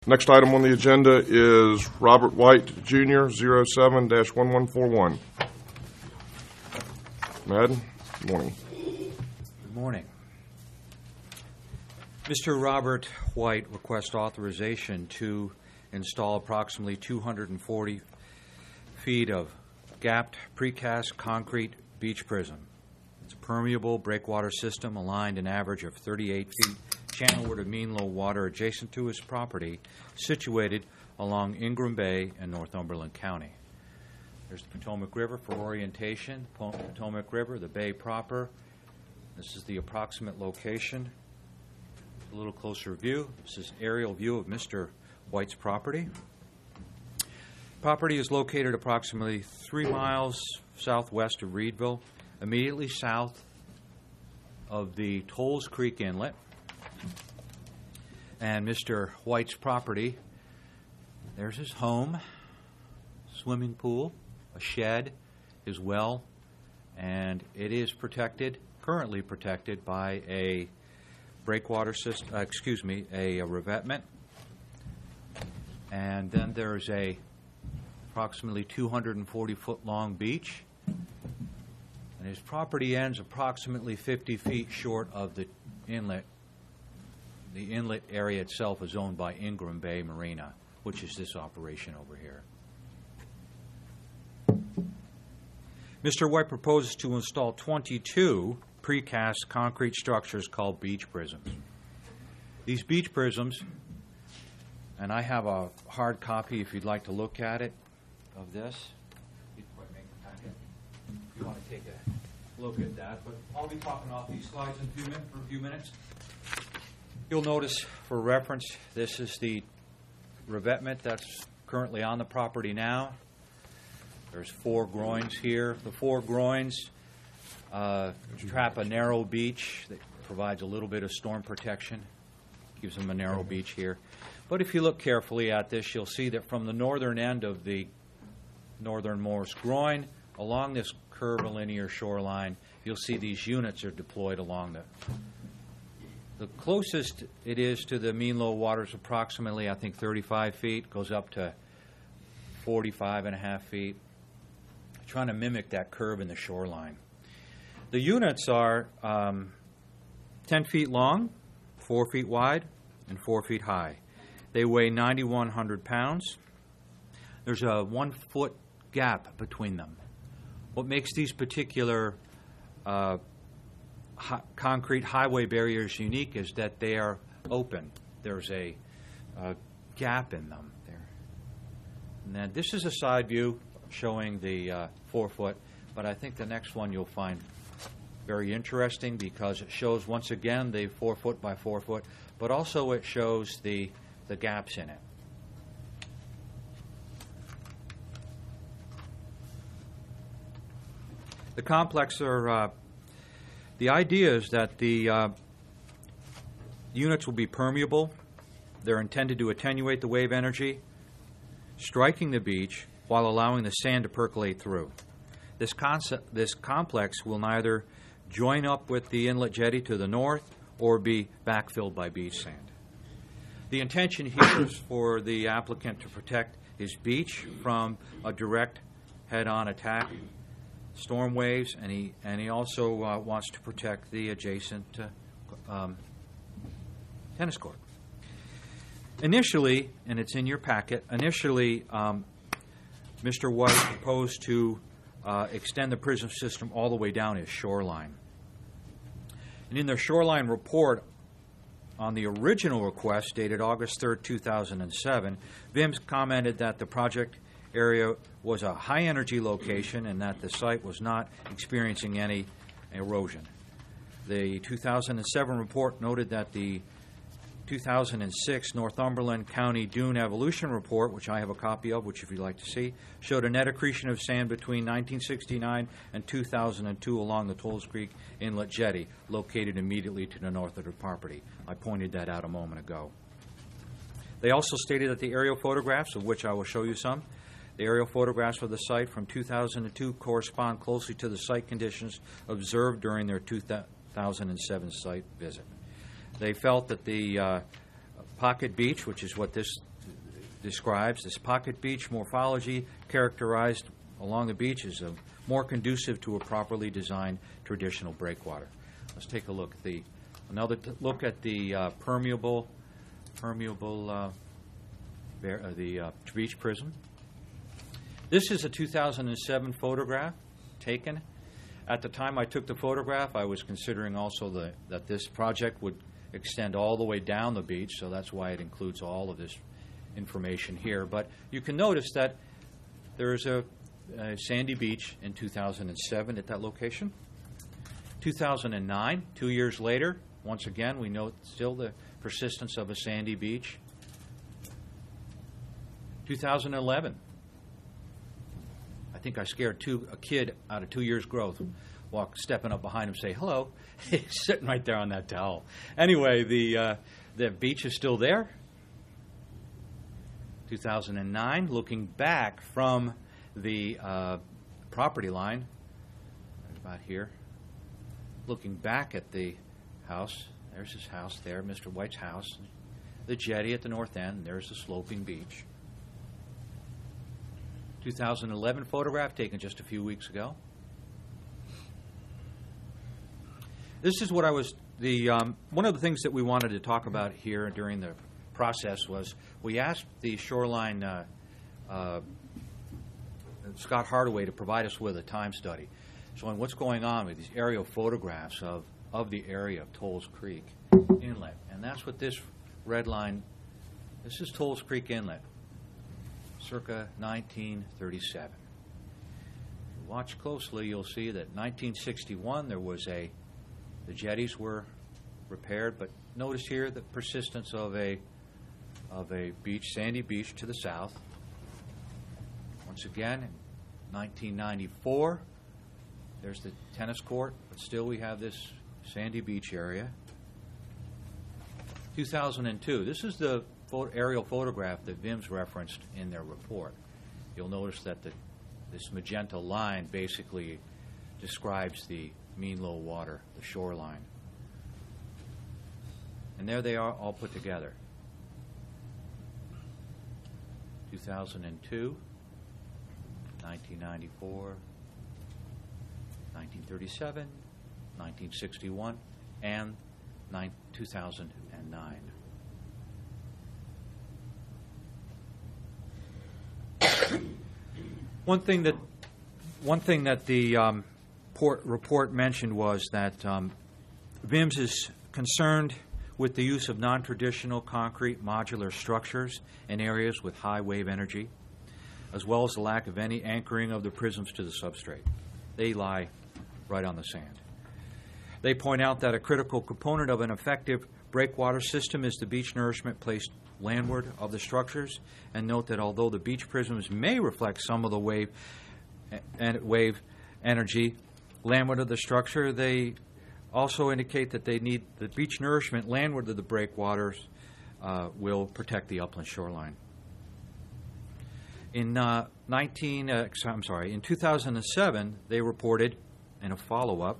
Next item on the agenda is Robert White, Jr., 07-1141. Madden, good morning. Good morning. Mr. Robert White requests authorization to install approximately 240 feet of gapped precast concrete beach prism. It's a permeable breakwater system aligned an average of 38 feet channelward of mean low water adjacent to his property, situated along Ingram Bay in Northumberland County. There's the Potomac River for orientation. Potomac River, the bay proper. This is the approximate location. A little closer view. This is an aerial view of Mr. White's property. Property is located approximately 3 miles southwest of Reedville, immediately south of the Tolls Creek Inlet. And Mr. White's property, there's his home, swimming pool, a shed, his well, and it is protected, currently protected by a breakwater system, a revetment. And then there's a approximately 240-foot long beach. And his property ends approximately 50 feet short of the inlet. The inlet area itself is owned by Ingram Bay Marina, which is this operation over here. Mr. White proposes to install 22 precast concrete structures called beach prisms. These beach prisms, and I have a hard copy if you'd like to look at it of this. If you want to take a look at that, but I'll be talking off these slides for a few minutes. You'll notice, for reference, this is the revetment that's currently on the property now. There's 4 groins here. The 4 groins trap a narrow beach that provides a little bit of storm protection, gives them a narrow beach here. But if you look carefully at this, you'll see that from the northern end of the northernmost groin, along this curvilinear shoreline, you'll see these units are deployed along the closest it is to the mean low water is approximately, I think, 35 feet, goes up to 45.5 feet, trying to mimic that curve in the shoreline. The units are 10 feet long, 4 feet wide, and 4 feet high. They weigh 9,100 pounds. There's a 1-foot gap between them. What makes these particular concrete highway barriers unique is that they are open. There's a gap in them there. And then this is a side view showing the 4-foot, but I think the next one you'll find very interesting because it shows once again the 4-foot by 4-foot, but also it shows the gaps in it. The complex are the idea is that the units will be permeable. They're intended to attenuate the wave energy, striking the beach while allowing the sand to percolate through. This complex will neither join up with the inlet jetty to the north or be backfilled by beach sand. The intention here is for the applicant to protect his beach from a direct head-on attack, storm waves, and he also wants to protect the adjacent tennis court. Initially, and it's in your packet, Mr. White proposed to extend the prism system all the way down his shoreline. And in their shoreline report on the original request dated August 3rd, 2007, VIMS commented that the project area was a high-energy location and that the site was not experiencing any erosion. The 2007 report noted that the 2006 Northumberland County Dune Evolution Report, which I have a copy of, which if you'd like to see, showed a net accretion of sand between 1969 and 2002 along the Tolls Creek Inlet Jetty, located immediately to the north of the property. I pointed that out a moment ago. They also stated that the aerial photographs, of which I will show you some, the aerial photographs of the site from 2002 correspond closely to the site conditions observed during their 2007 site visit. They felt that the Pocket Beach, which is what this describes this pocket beach morphology characterized along the beach is more conducive to a properly designed traditional breakwater. Let's take a look at the permeable beach prism. This is a 2007 photograph taken. At the time I took the photograph, I was considering also that this project would extend all the way down the beach, so that's why it includes all of this information here. But you can notice that there is a sandy beach in 2007 at that location. 2009, 2 years later, once again, we note still the persistence of a sandy beach. 2011, I think I scared a kid out of 2 years' growth, stepping up behind him, say hello. He's sitting right there on that towel. Anyway, the beach is still there. 2009, looking back from the property line, right about here, looking back at the house. There's his house there, Mr. White's house. The jetty at the north end. There's the sloping beach. 2011 photograph taken just a few weeks ago. This is what one of the things that we wanted to talk about here during the process was we asked the shoreline Scott Hardaway to provide us with a time study showing what's going on with these aerial photographs of the area of Tolles Creek Inlet. And that's what this red line, this is Tolles Creek Inlet, circa 1937. If you watch closely, you'll see that 1961 the jetties were repaired, but notice here the persistence of a beach, sandy beach to the south. Once again, in 1994, there's the tennis court, but still we have this sandy beach area. 2002, this is the aerial photograph that VIMS referenced in their report. You'll notice that this magenta line basically describes the mean low water, the shoreline. And there they are all put together. 2002, 1994, 1937, 1961, and 2009. One thing that the report mentioned was that VIMS is concerned with the use of non-traditional concrete modular structures in areas with high wave energy, as well as the lack of any anchoring of the prisms to the substrate. They lie right on the sand. They point out that a critical component of an effective breakwater system is the beach nourishment placed landward of the structures, and note that although the beach prisms may reflect some of the wave energy landward of the structure, they also indicate that they need the beach nourishment landward of the breakwaters will protect the upland shoreline. In 2007, they reported in a follow-up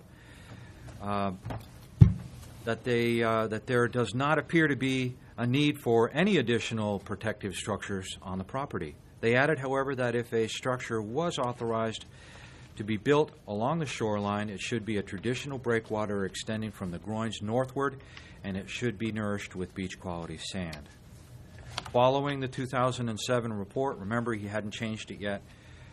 that there does not appear to be a need for any additional protective structures on the property. They added, however, that if a structure was authorized to be built along the shoreline, it should be a traditional breakwater extending from the groins northward, and it should be nourished with beach-quality sand. Following the 2007 report, remember he hadn't changed it yet,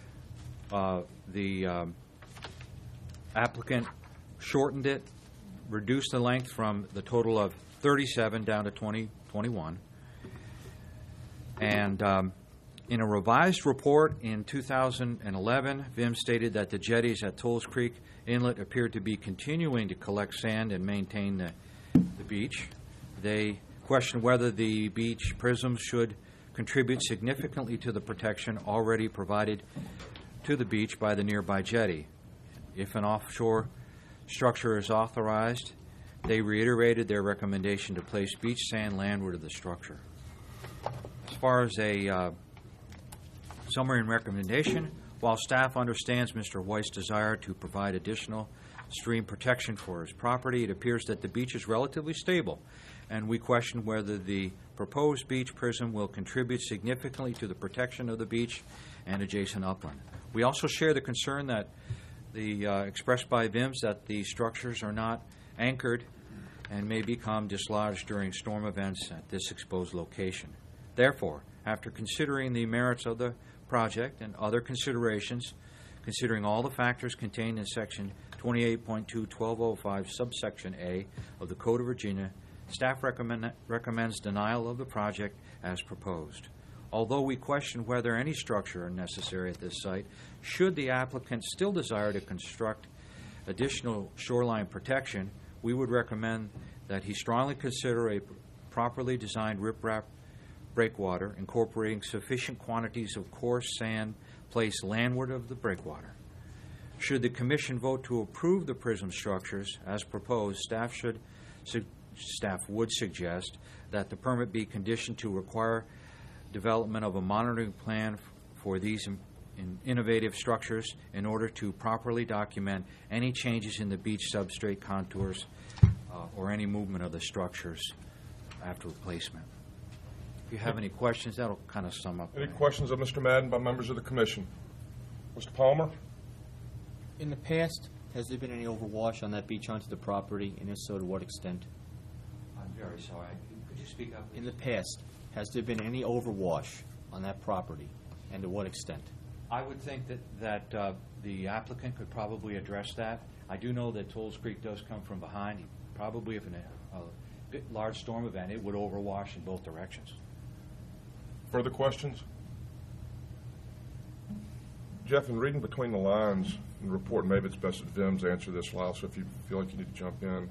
the applicant shortened it, reduced the length from the total of 37 down to 21. And in a revised report in 2011, VIM stated that the jetties at Tolles Creek Inlet appeared to be continuing to collect sand and maintain the beach. They questioned whether the beach prisms should contribute significantly to the protection already provided to the beach by the nearby jetty. If an offshore structure is authorized, they reiterated their recommendation to place beach sand landward of the structure. As far as a summary and recommendation, while staff understands Mr. White's desire to provide additional stream protection for his property, it appears that the beach is relatively stable and we question whether the proposed beach prism will contribute significantly to the protection of the beach and adjacent upland. We also share the concern that expressed by VIMS that the structures are not anchored and may become dislodged during storm events at this exposed location. Therefore, after considering the merits of the project and other considerations, considering all the factors contained in Section 28.2.1205, subsection A of the Code of Virginia, staff recommends denial of the project as proposed. Although we question whether any structure are necessary at this site, should the applicant still desire to construct additional shoreline protection, we would recommend that he strongly consider a properly designed riprap breakwater incorporating sufficient quantities of coarse sand placed landward of the breakwater. Should the Commission vote to approve the prism structures as proposed, staff would suggest that the permit be conditioned to require development of a monitoring plan for these innovative structures in order to properly document any changes in the beach substrate contours or any movement of the structures after replacement. If you have any questions, that'll kind of sum up. Any questions of Mr. Madden by members of the commission? Mr. Palmer? In the past, has there been any overwash on that beach onto the property, and if so, to what extent? I'm very sorry. Could you speak up? In the past, has there been any overwash on that property, and to what extent? I would think that the applicant could probably address that. I do know that Tolles Creek does come from behind. Probably if in a large storm event, it would overwash in both directions. Further questions? Jeff, in reading between the lines in the report, maybe it's best that VIMS answer this, Lyle, so if you feel like you need to jump in.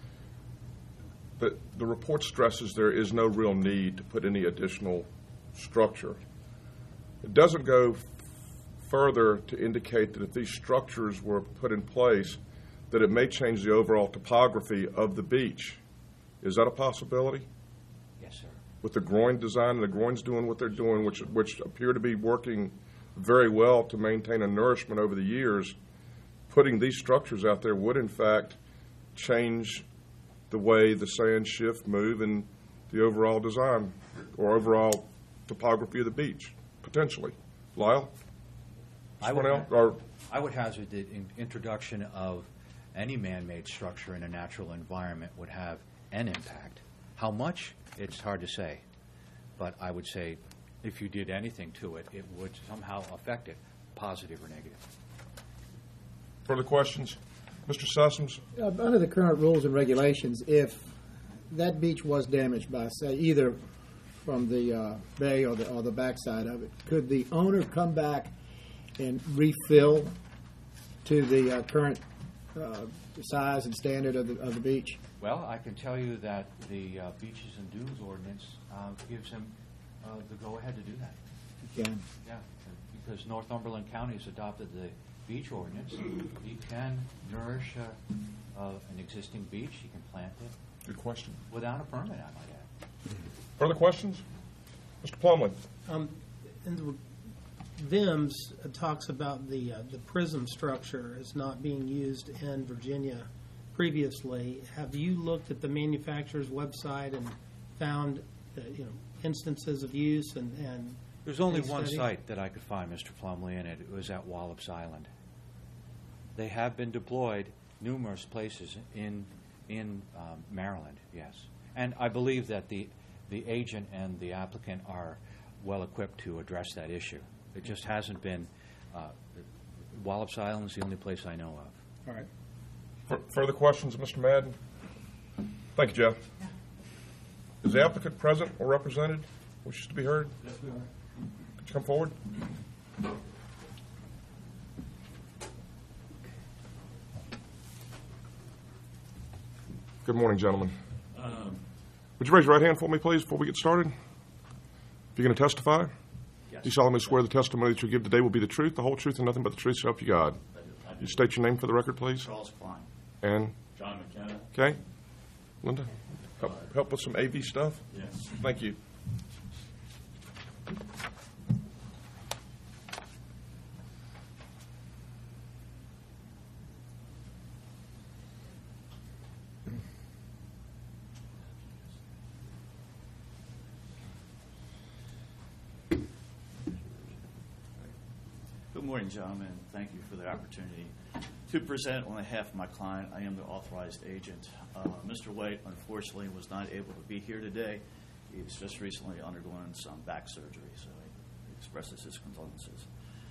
But the report stresses there is no real need to put any additional structure. It doesn't go further to indicate that if these structures were put in place, that it may change the overall topography of the beach. Is that a possibility? Yes, sir. With the groin design and the groins doing what they're doing, which appear to be working very well to maintain a nourishment over the years, putting these structures out there would in fact change the way the sand shift move and the overall design or overall topography of the beach, potentially. Lyle? I would hazard the introduction of any man-made structure in a natural environment would have an impact. How much? It's hard to say. But I would say if you did anything to it, it would somehow affect it, positive or negative. Further questions? Mr. Sessoms? Under the current rules and regulations, if that beach was damaged by, say, either from the bay or the backside of it, could the owner come back and refill to the current size and standard of the beach? Well, I can tell you that the Beaches and Dunes ordinance gives him the go-ahead to do that. Yeah. Yeah, because Northumberland County has adopted the beach ordinance. He can nourish an existing beach. He can plant it. Good question. Without a permit, I might add. Further questions? Mr. Plumley? In the VIMS talks about the prism structure as not being used in Virginia previously. Have you looked at the manufacturer's website and found instances of use and There's only case one study? site that I could find, Mr. Plumley, and it was at Wallops Island. They have been deployed numerous places in Maryland, yes. And I believe that the agent and the applicant are well equipped to address that issue. It just hasn't been, Wallops Island is the only place I know of. All right. Further questions of Mr. Madden? Thank you, Jeff. Is the applicant present or represented? Wishes to be heard? Yes, we are. Could you come forward? Good morning, gentlemen. Would you raise your right hand for me, please, before we get started? If you're going to testify, do you solemnly swear the testimony that you give today will be the truth, the whole truth, and nothing but the truth, so help you God? I do. You state your name for the record, please. Charles Klein. And, John McKenna. okay? Linda, help with some AV stuff? Yes. Thank you. Good morning, gentlemen. Thank you for the opportunity to present on behalf of my client. I am the authorized agent. Mr. White, unfortunately, was not able to be here today. He's just recently undergone some back surgery, so he expresses his condolences.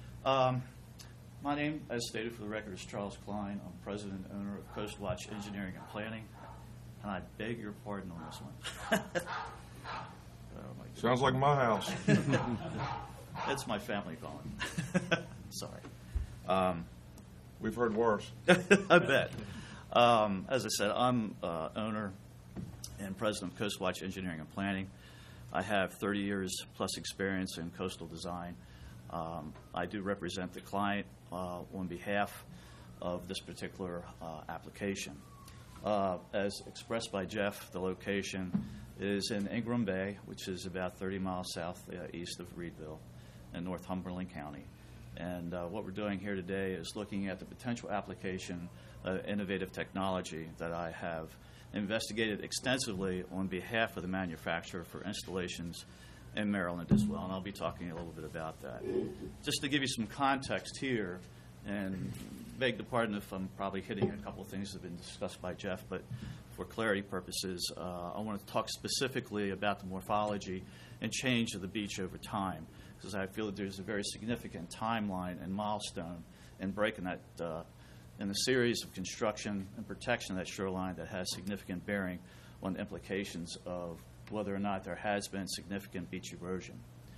My name, as stated for the record, is Charles Klein. I'm president and owner of Coast Watch Engineering and Planning, and I beg your pardon on this one. Oh, my goodness. Sounds like my house. It's my family calling. Sorry. We've heard worse. I bet. As I said, I'm owner and president of Coast Watch Engineering and Planning. I have 30 years plus experience in coastal design. I do represent the client on behalf of this particular application. As expressed by Jeff, the location is in Ingram Bay, which is about 30 miles southeast of Reedville in Northumberland County. And what we're doing here today is looking at the potential application of innovative technology that I have investigated extensively on behalf of the manufacturer for installations in Maryland as well. And I'll be talking a little bit about that. Just to give you some context here, and beg the pardon if I'm probably hitting a couple of things that have been discussed by Jeff, but for clarity purposes, I want to talk specifically about the morphology and change of the beach over time, because I feel that there's a very significant timeline and milestone in breaking that in the series of construction and protection of that shoreline that has significant bearing on the implications of whether or not there has been significant beach erosion.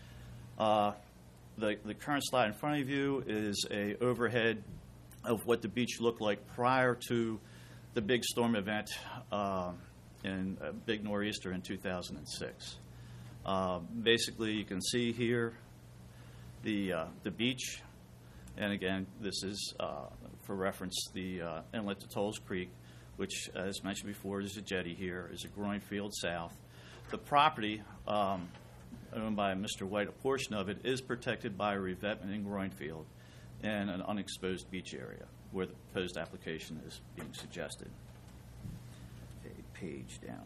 The current slide in front of you is a overhead of what the beach looked like prior to the big storm event in big nor'easter in 2006. Basically, you can see here the beach, and again, this is for reference the inlet to Tolles Creek, which, as mentioned before, is a jetty here, is a groin field south. The property owned by Mr. White, a portion of it is protected by a revetment in groin field and an unexposed beach area where the proposed application is being suggested. Okay, page down.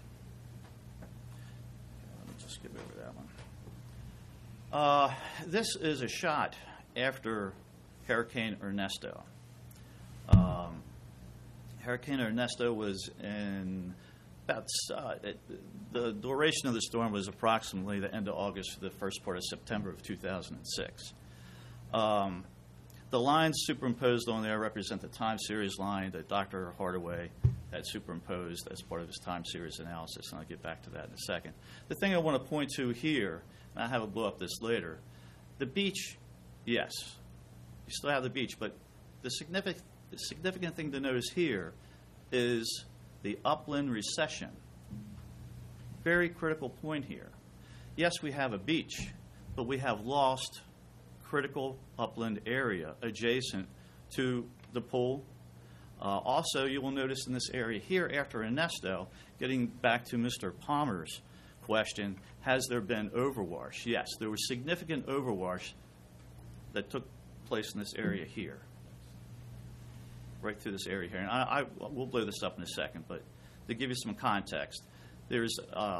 Let me just skip over that one. This is a shot after Hurricane Ernesto. Hurricane Ernesto was in about the duration of the storm was approximately the end of August to the first part of September of 2006. The lines superimposed on there represent the time series line that Dr. Hardaway had superimposed as part of his time series analysis, and I'll get back to that in a second. The thing I want to point to here, and I have a blow up this later, the beach, yes, you still have the beach, but the significant thing to notice here is the upland recession. Very critical point here. Yes, we have a beach, but we have lost critical upland area adjacent to the pool. Also, you will notice in this area here after Ernesto, getting back to Mr. Palmer's question, has there been overwash? Yes, there was significant overwash that took place in this area here, right through this area here. And we'll blow this up in a second, but to give you some context, there's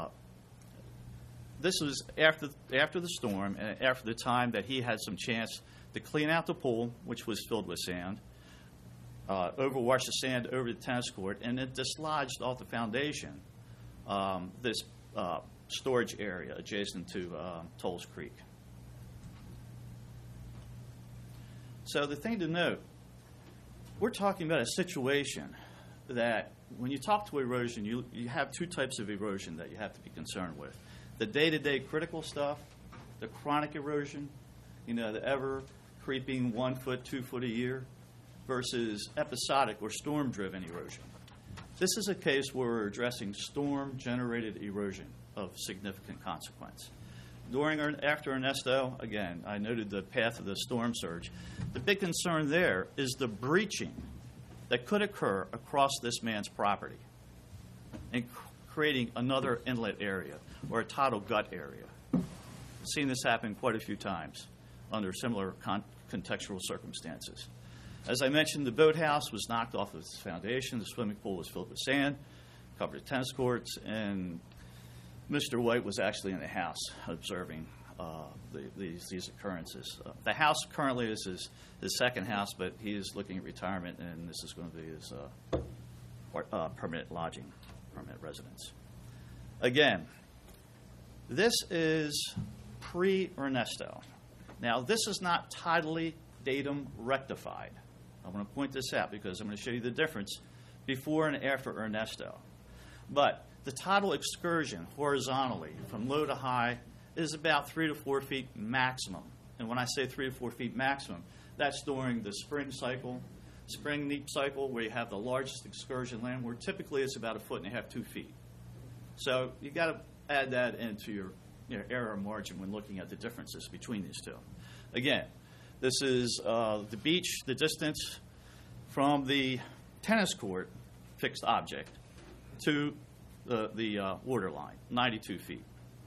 this was after the storm and after the time that he had some chance to clean out the pool, which was filled with sand, overwash the sand over the tennis court, and it dislodged off the foundation this storage area adjacent to Tolles Creek. So the thing to note, we're talking about a situation that when you talk to erosion, you have two types of erosion that you have to be concerned with. The day-to-day critical stuff, the chronic erosion, the ever-creeping 1 foot, 2 foot a year, versus episodic or storm-driven erosion. This is a case where we're addressing storm-generated erosion of significant consequence. During or after Ernesto, again, I noted the path of the storm surge. The big concern there is the breaching that could occur across this man's property and creating another inlet area or a tidal gut area. I've seen this happen quite a few times under similar contextual circumstances. As I mentioned, the boathouse was knocked off of its foundation. The swimming pool was filled with sand, covered the tennis courts, and Mr. White was actually in the house observing these occurrences. The house currently is his second house, but he is looking at retirement, and this is going to be his permanent lodging, permanent residence. Again, this is pre-Ernesto. Now, this is not tidally datum rectified. I want to point this out because I'm going to show you the difference before and after Ernesto. But the tidal excursion horizontally from low to high is about 3 to 4 feet maximum. And when I say 3 to 4 feet maximum, that's during the spring cycle, spring neap cycle, where you have the largest excursion landward. Typically, it's about 1.5 feet, 2 feet. So you got to add that into your error margin when looking at the differences between these two. Again, this is the beach, the distance from the tennis court, fixed object, to the water line, 92 feet.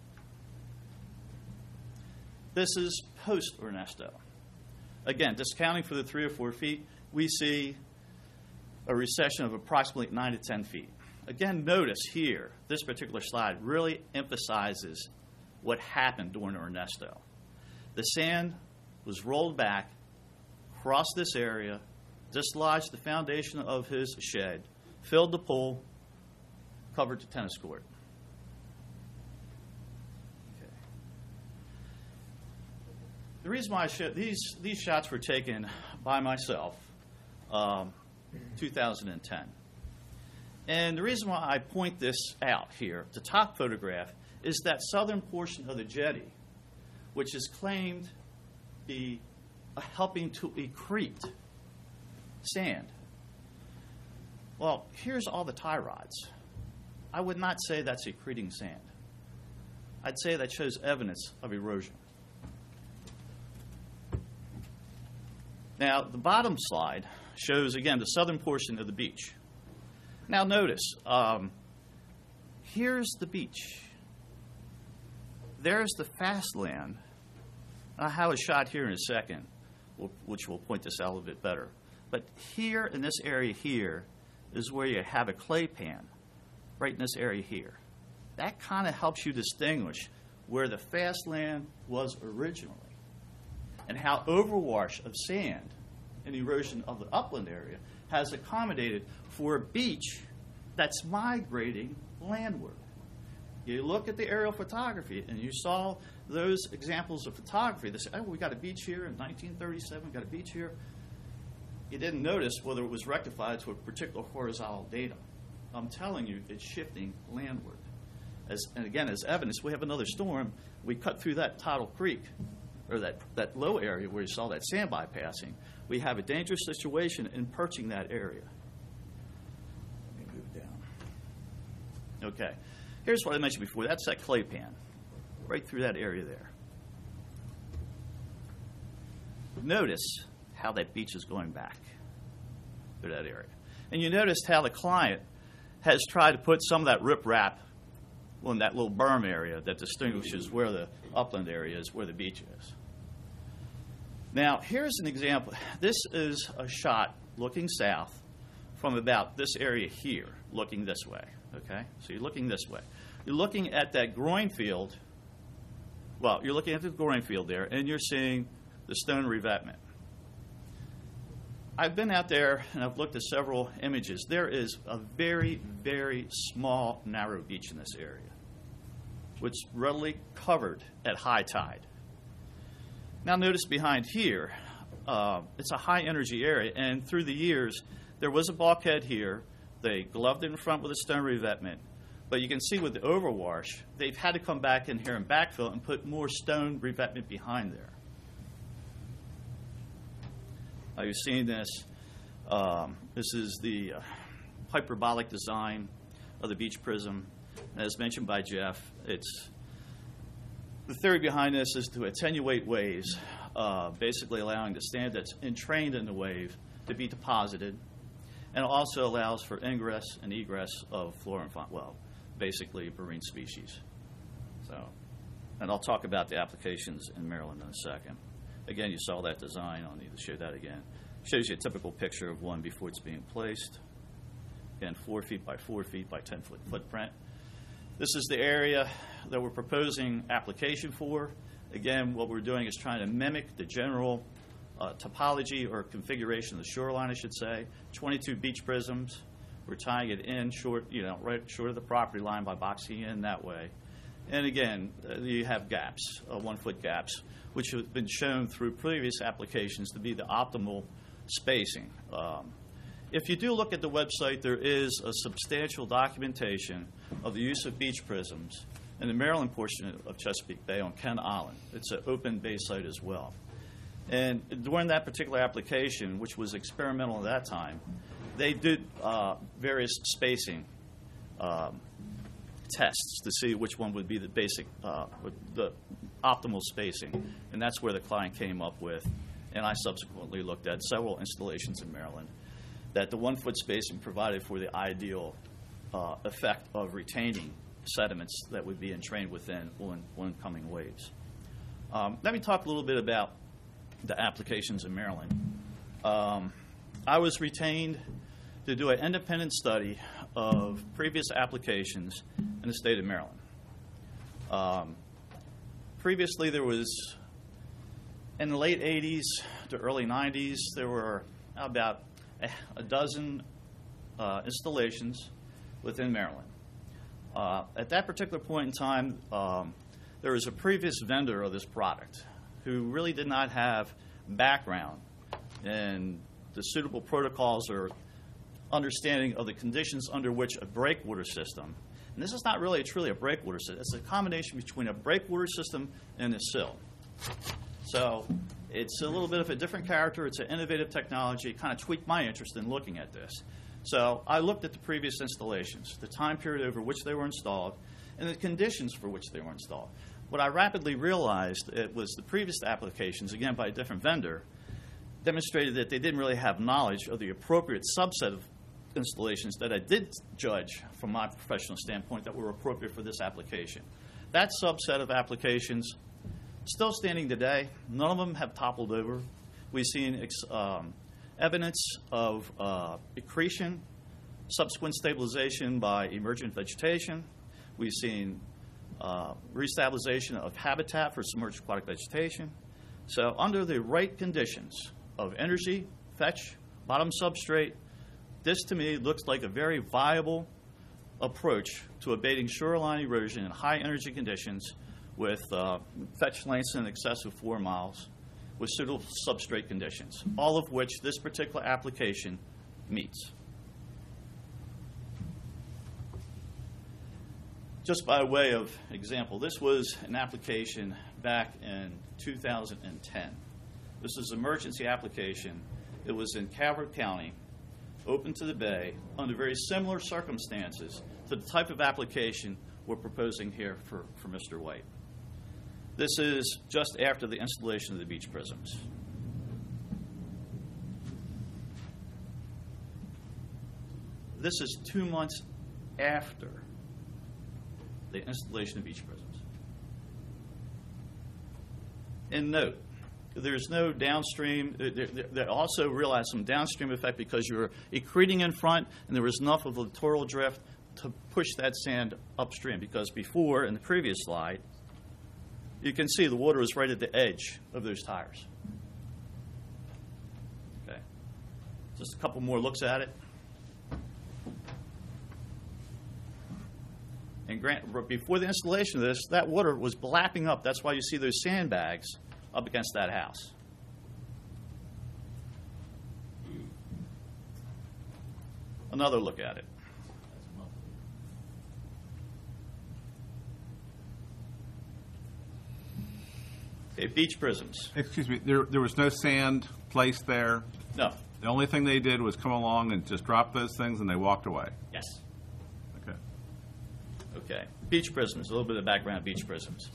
This is post-Ernesto. Again, discounting for the 3 or 4 feet, we see a recession of approximately 9 to 10 feet. Again, notice here, this particular slide really emphasizes what happened during Ernesto. The sand was rolled back, crossed this area, dislodged the foundation of his shed, filled the pool, covered the tennis court. Okay. The reason why I showed these shots were taken by myself, 2010. And the reason why I point this out here, the top photograph, is that southern portion of the jetty, which is claimed to be helping to accrete sand. Well, here's all the tie rods. I would not say that's accreting sand. I'd say that shows evidence of erosion. Now, the bottom slide shows, again, the southern portion of the beach. Now, notice, here's the beach. There's the fast land. I'll have a shot here in a second, which will point this out a little bit better. But here, in this area here, is where you have a clay pan, right in this area here. That kind of helps you distinguish where the fast land was originally and how overwash of sand and erosion of the upland area has accommodated for a beach that's migrating landward. You look at the aerial photography, and you saw those examples of photography. They said, oh, we got a beach here in 1937, we got a beach here. You didn't notice whether it was rectified to a particular horizontal datum. I'm telling you, it's shifting landward. And again, as evidence, we have another storm. We cut through that tidal creek, or that low area where you saw that sand bypassing. We have a dangerous situation in perching that area. Let me move down. Okay. Here's what I mentioned before. That's that clay pan, right through that area there. Notice how that beach is going back through that area. And you noticed how the client has tried to put some of that riprap on that little berm area that distinguishes where the upland area is, where the beach is. Now, here's an example. This is a shot looking south from about this area here, looking this way. Okay? So you're looking this way. You're looking at that groin field. Well, you're looking at the groin field there, and you're seeing the stone revetment. I've been out there, and I've looked at several images. There is a very, very small, narrow beach in this area, which is readily covered at high tide. Now, notice behind here, it's a high-energy area, and through the years, there was a bulkhead here. They gloved it in front with a stone revetment. But you can see with the overwash, they've had to come back in here and backfill and put more stone revetment behind there. Now you're seeing this. This is the hyperbolic design of the beach prism. As mentioned by Jeff, the theory behind this is to attenuate waves, basically allowing the sand that's entrained in the wave to be deposited. And it also allows for ingress and egress of flora and fauna, well, basically marine species. And I'll talk about the applications in Maryland in a second. Again, you saw that design. I'll need to show that again. Shows you a typical picture of one before it's being placed. Again, 4 feet by 4 feet by 10-foot footprint. This is the area that we're proposing application for. Again, what we're doing is trying to mimic the general topology or configuration of the shoreline, I should say. 22 beach prisms. We're tying it in short, right short of the property line by boxing in that way. And again, you have gaps, 1-foot gaps, which have been shown through previous applications to be the optimal spacing. If you do look at the website, there is a substantial documentation of the use of beach prisms in the Maryland portion of Chesapeake Bay on Kent Island. It's an open bay site as well. And during that particular application, which was experimental at that time, they did various spacing tests to see which one would be the basic, the optimal spacing. And that's where the client came up with, and I subsequently looked at several installations in Maryland, that the 1-foot spacing provided for the ideal effect of retaining sediments that would be entrained within oncoming waves. Let me talk a little bit about the applications in Maryland. I was retained to do an independent study of previous applications in the state of Maryland. Previously, there was, in the late 80s to early 90s, there were about a dozen installations within Maryland. At that particular point in time, there was a previous vendor of this product who really did not have background in the suitable protocols or understanding of the conditions under which a breakwater system, and this is not really truly a breakwater system, it's a combination between a breakwater system and a sill. So it's a little bit of a different character. It's an innovative technology. It kind of tweaked my interest in looking at this. So I looked at the previous installations, the time period over which they were installed, and the conditions for which they were installed. What I rapidly realized it was the previous applications, again by a different vendor, demonstrated that they didn't really have knowledge of the appropriate subset of installations that I did judge from my professional standpoint that were appropriate for this application. That subset of applications, still standing today, none of them have toppled over. We've seen evidence of accretion, subsequent stabilization by emergent vegetation. We've seen restabilization of habitat for submerged aquatic vegetation. So under the right conditions of energy, fetch, bottom substrate, this to me looks like a very viable approach to abating shoreline erosion in high energy conditions with fetch lengths in excess of 4 miles with suitable substrate conditions, all of which this particular application meets. Just by way of example, this was an application back in 2010. This is an emergency application. It was in Calvert County, open to the bay, under very similar circumstances to the type of application we're proposing here for Mr. White. This is just after the installation of the beach prisms. This is 2 months after the installation of beach prisms. And note, there's no downstream. They also realize some downstream effect because you're accreting in front and there was enough of a littoral drift to push that sand upstream, because before, in the previous slide, you can see the water was right at the edge of those tires. Okay. Just a couple more looks at it. And before the installation of this, that water was lapping up. That's why you see those sandbags up against that house. Another look at it. Okay, beach prisms. Excuse me, there was no sand placed there? No. The only thing they did was come along and just drop those things and they walked away? Yes. Okay. Okay. Beach prisms. A little bit of background on beach prisms.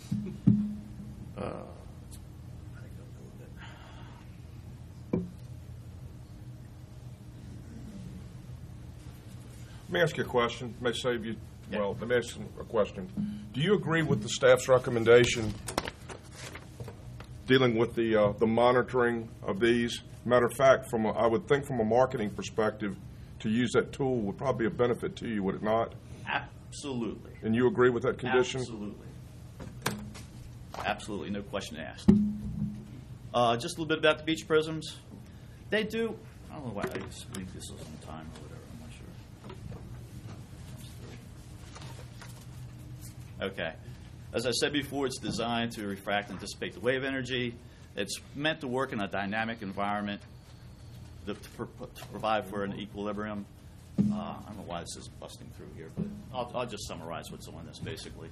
Let me ask you a question. May save you. Yeah. Well, let me ask you a question. Do you agree with the staff's recommendation dealing with the monitoring of these? Matter of fact, I would think from a marketing perspective, to use that tool would probably be a benefit to you, would it not? Absolutely. And you agree with that condition? Absolutely. Absolutely, no question asked. Just a little bit about the beach prisms. They do, I don't know why I just leave this on time or whatever, I'm not sure. Okay. As I said before, it's designed to refract and dissipate the wave energy. It's meant to work in a dynamic environment to provide for an equilibrium. I don't know why this is busting through here, but I'll just summarize what's on this basically.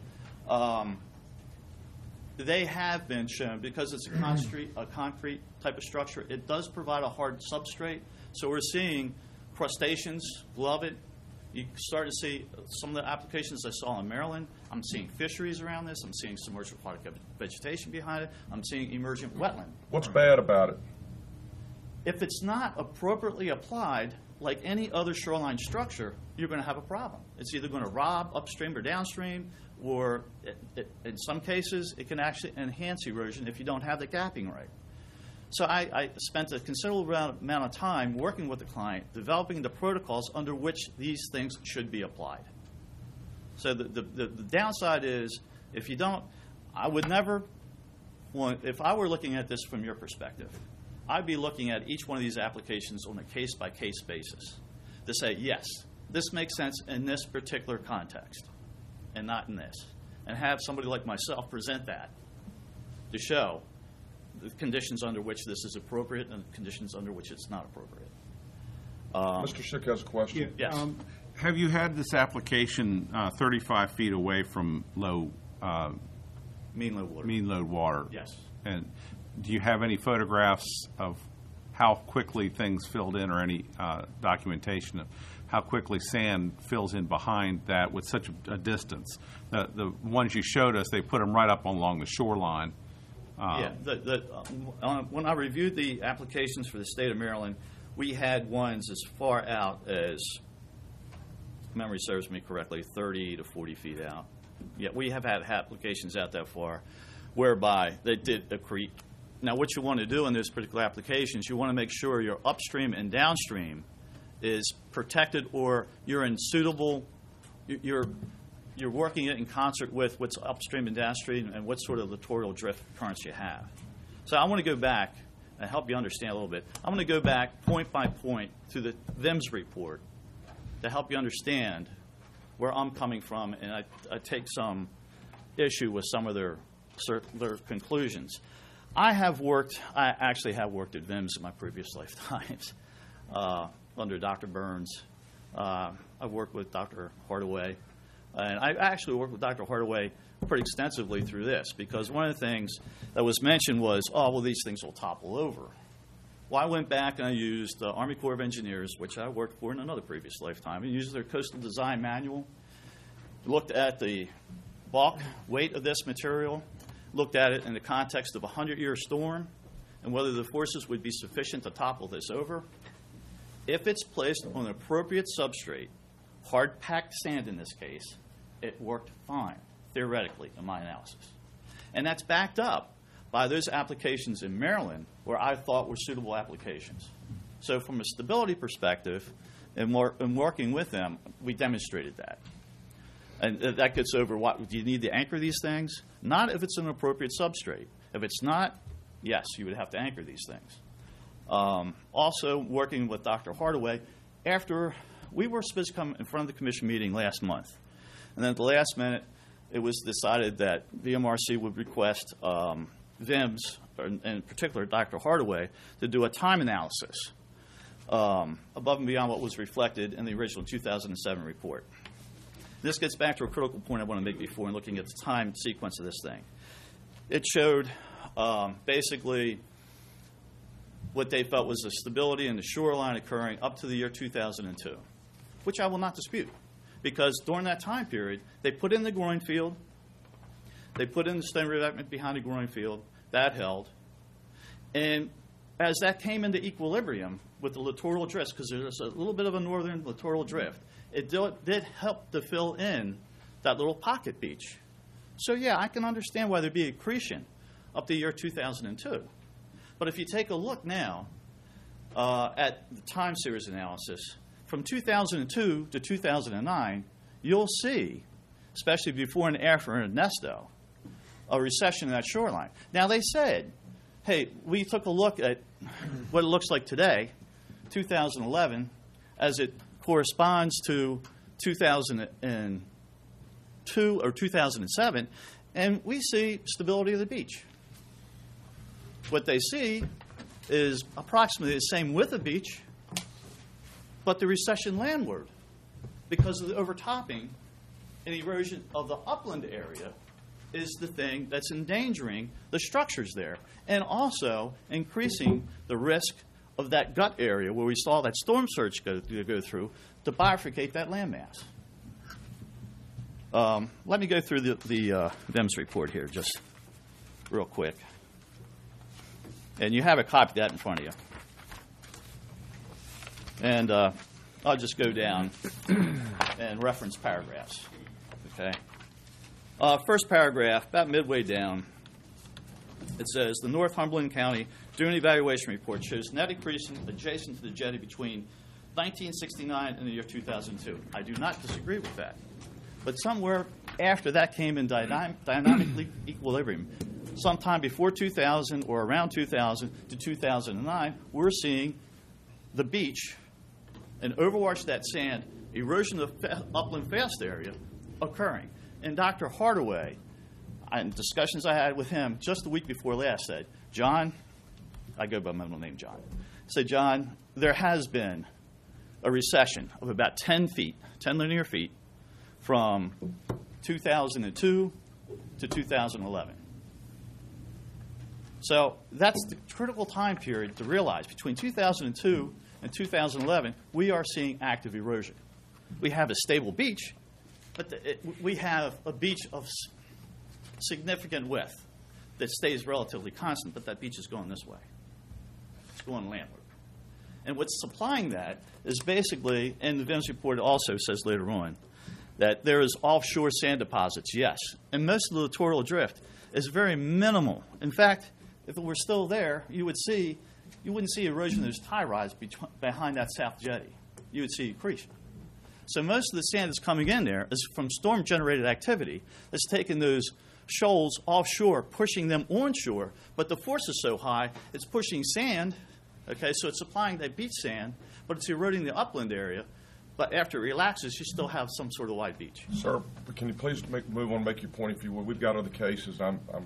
They have been shown, because it's a concrete type of structure, it does provide a hard substrate. So we're seeing crustaceans love it. You start to see some of the applications I saw in Maryland. I'm seeing fisheries around this. I'm seeing submerged aquatic vegetation behind it. I'm seeing emergent wetland. What's bad about it? If it's not appropriately applied, like any other shoreline structure, you're going to have a problem. It's either going to rob upstream or downstream, or in some cases, it can actually enhance erosion if you don't have the gapping right. So I spent a considerable amount of time working with the client, developing the protocols under which these things should be applied. So the downside is, if you don't, I would never want, if I were looking at this from your perspective, I'd be looking at each one of these applications on a case-by-case basis to say, yes, this makes sense in this particular context and not in this. And have somebody like myself present that to show the conditions under which this is appropriate and the conditions under which it's not appropriate. Mr. Schick has a question. Yes. Have you had this application 35 feet away from Mean low water. mean load water? Yes. And do you have any photographs of how quickly things filled in, or any documentation of how quickly sand fills in behind that with such a distance? The ones you showed us, they put them right up along the shoreline. Yeah. When I reviewed the applications for the state of Maryland, we had ones as far out as, if memory serves me correctly, 30 to 40 feet out. Yeah, we have had applications out that far whereby they did accrete. Now, what you want to do in those particular applications, you want to make sure your upstream and downstream is protected, or you're in suitable, you're working it in concert with what's upstream and downstream and what sort of littoral drift currents you have. So I want to go back and help you understand a little bit. I'm going to go back point by point to the VIMS report to help you understand where I'm coming from, and I take some issue with some of their conclusions. I actually have worked at VIMS in my previous lifetimes under Dr. Burns. I've worked with Dr. Hardaway. And I actually worked with Dr. Hardaway pretty extensively through this, because one of the things that was mentioned was, oh, well, these things will topple over. Well, I went back and I used the Army Corps of Engineers, which I worked for in another previous lifetime, and used their coastal design manual, looked at the bulk weight of this material, looked at it in the context of a 100-year storm, and whether the forces would be sufficient to topple this over. If it's placed on an appropriate substrate, hard-packed sand in this case, it worked fine, theoretically, in my analysis. And that's backed up by those applications in Maryland where I thought were suitable applications. So from a stability perspective, and working with them, we demonstrated that. And that gets over, what do you need to anchor these things? Not if it's an appropriate substrate. If it's not, yes, you would have to anchor these things. Also, working with Dr. Hardaway, after we were supposed to come in front of the commission meeting last month, and then at the last minute, it was decided that VMRC would request VIMS, or in particular Dr. Hardaway, to do a time analysis above and beyond what was reflected in the original 2007 report. This gets back to a critical point I want to make before in looking at the time sequence of this thing. It showed basically what they felt was the stability in the shoreline occurring up to the year 2002, which I will not dispute, because during that time period, they put in the groin field, they put in the stone revetment behind the groin field, that held, and as that came into equilibrium with the littoral drifts, because there's a little bit of a northern littoral drift, it did help to fill in that little pocket beach. So yeah, I can understand why there'd be accretion up to the year 2002. But if you take a look now at the time series analysis, from 2002 to 2009, you'll see, especially before and after Ernesto, a recession in that shoreline. Now, they said, hey, we took a look at what it looks like today, 2011, as it corresponds to 2002 or 2007, and we see stability of the beach. What they see is approximately the same width of beach, but the recession landward because of the overtopping and erosion of the upland area is the thing that's endangering the structures there and also increasing the risk of that gut area where we saw that storm surge go through to bifurcate that landmass. Let me go through the VIMS report here just real quick. And you have a copy of that in front of you. And I'll just go down and reference paragraphs. Okay. First paragraph, about midway down, it says, the Northumberland County Dune Evaluation Report shows net increase adjacent to the jetty between 1969 and the year 2002. I do not disagree with that. But somewhere after that came in dynamic equilibrium. Sometime before 2000 or around 2000 to 2009, we're seeing the beach and overwash that sand, erosion of upland fast area occurring. And Dr. Hardaway, in discussions I had with him just the week before last, said, John, I go by my middle name, John, said, John, there has been a recession of about 10 feet, 10 linear feet, from 2002 to 2011. So that's the critical time period to realize. Between 2002 and 2011, we are seeing active erosion. We have a stable beach, but we have a beach of significant width that stays relatively constant, but that beach is going this way. It's going landward. And what's supplying that is basically, and the VIMS report also says later on, that there is offshore sand deposits, yes. And most of the littoral drift is very minimal. In fact, if it were still there, you wouldn't see erosion of those tie rods behind that south jetty. You would see accretion. So most of the sand that's coming in there is from storm-generated activity that's taking those shoals offshore, pushing them onshore, but the force is so high, it's pushing sand, okay, so it's supplying that beach sand, but it's eroding the upland area. But after it relaxes, you still have some sort of wide beach. Sir, can you please move on, make your point, if you will? We've got other cases.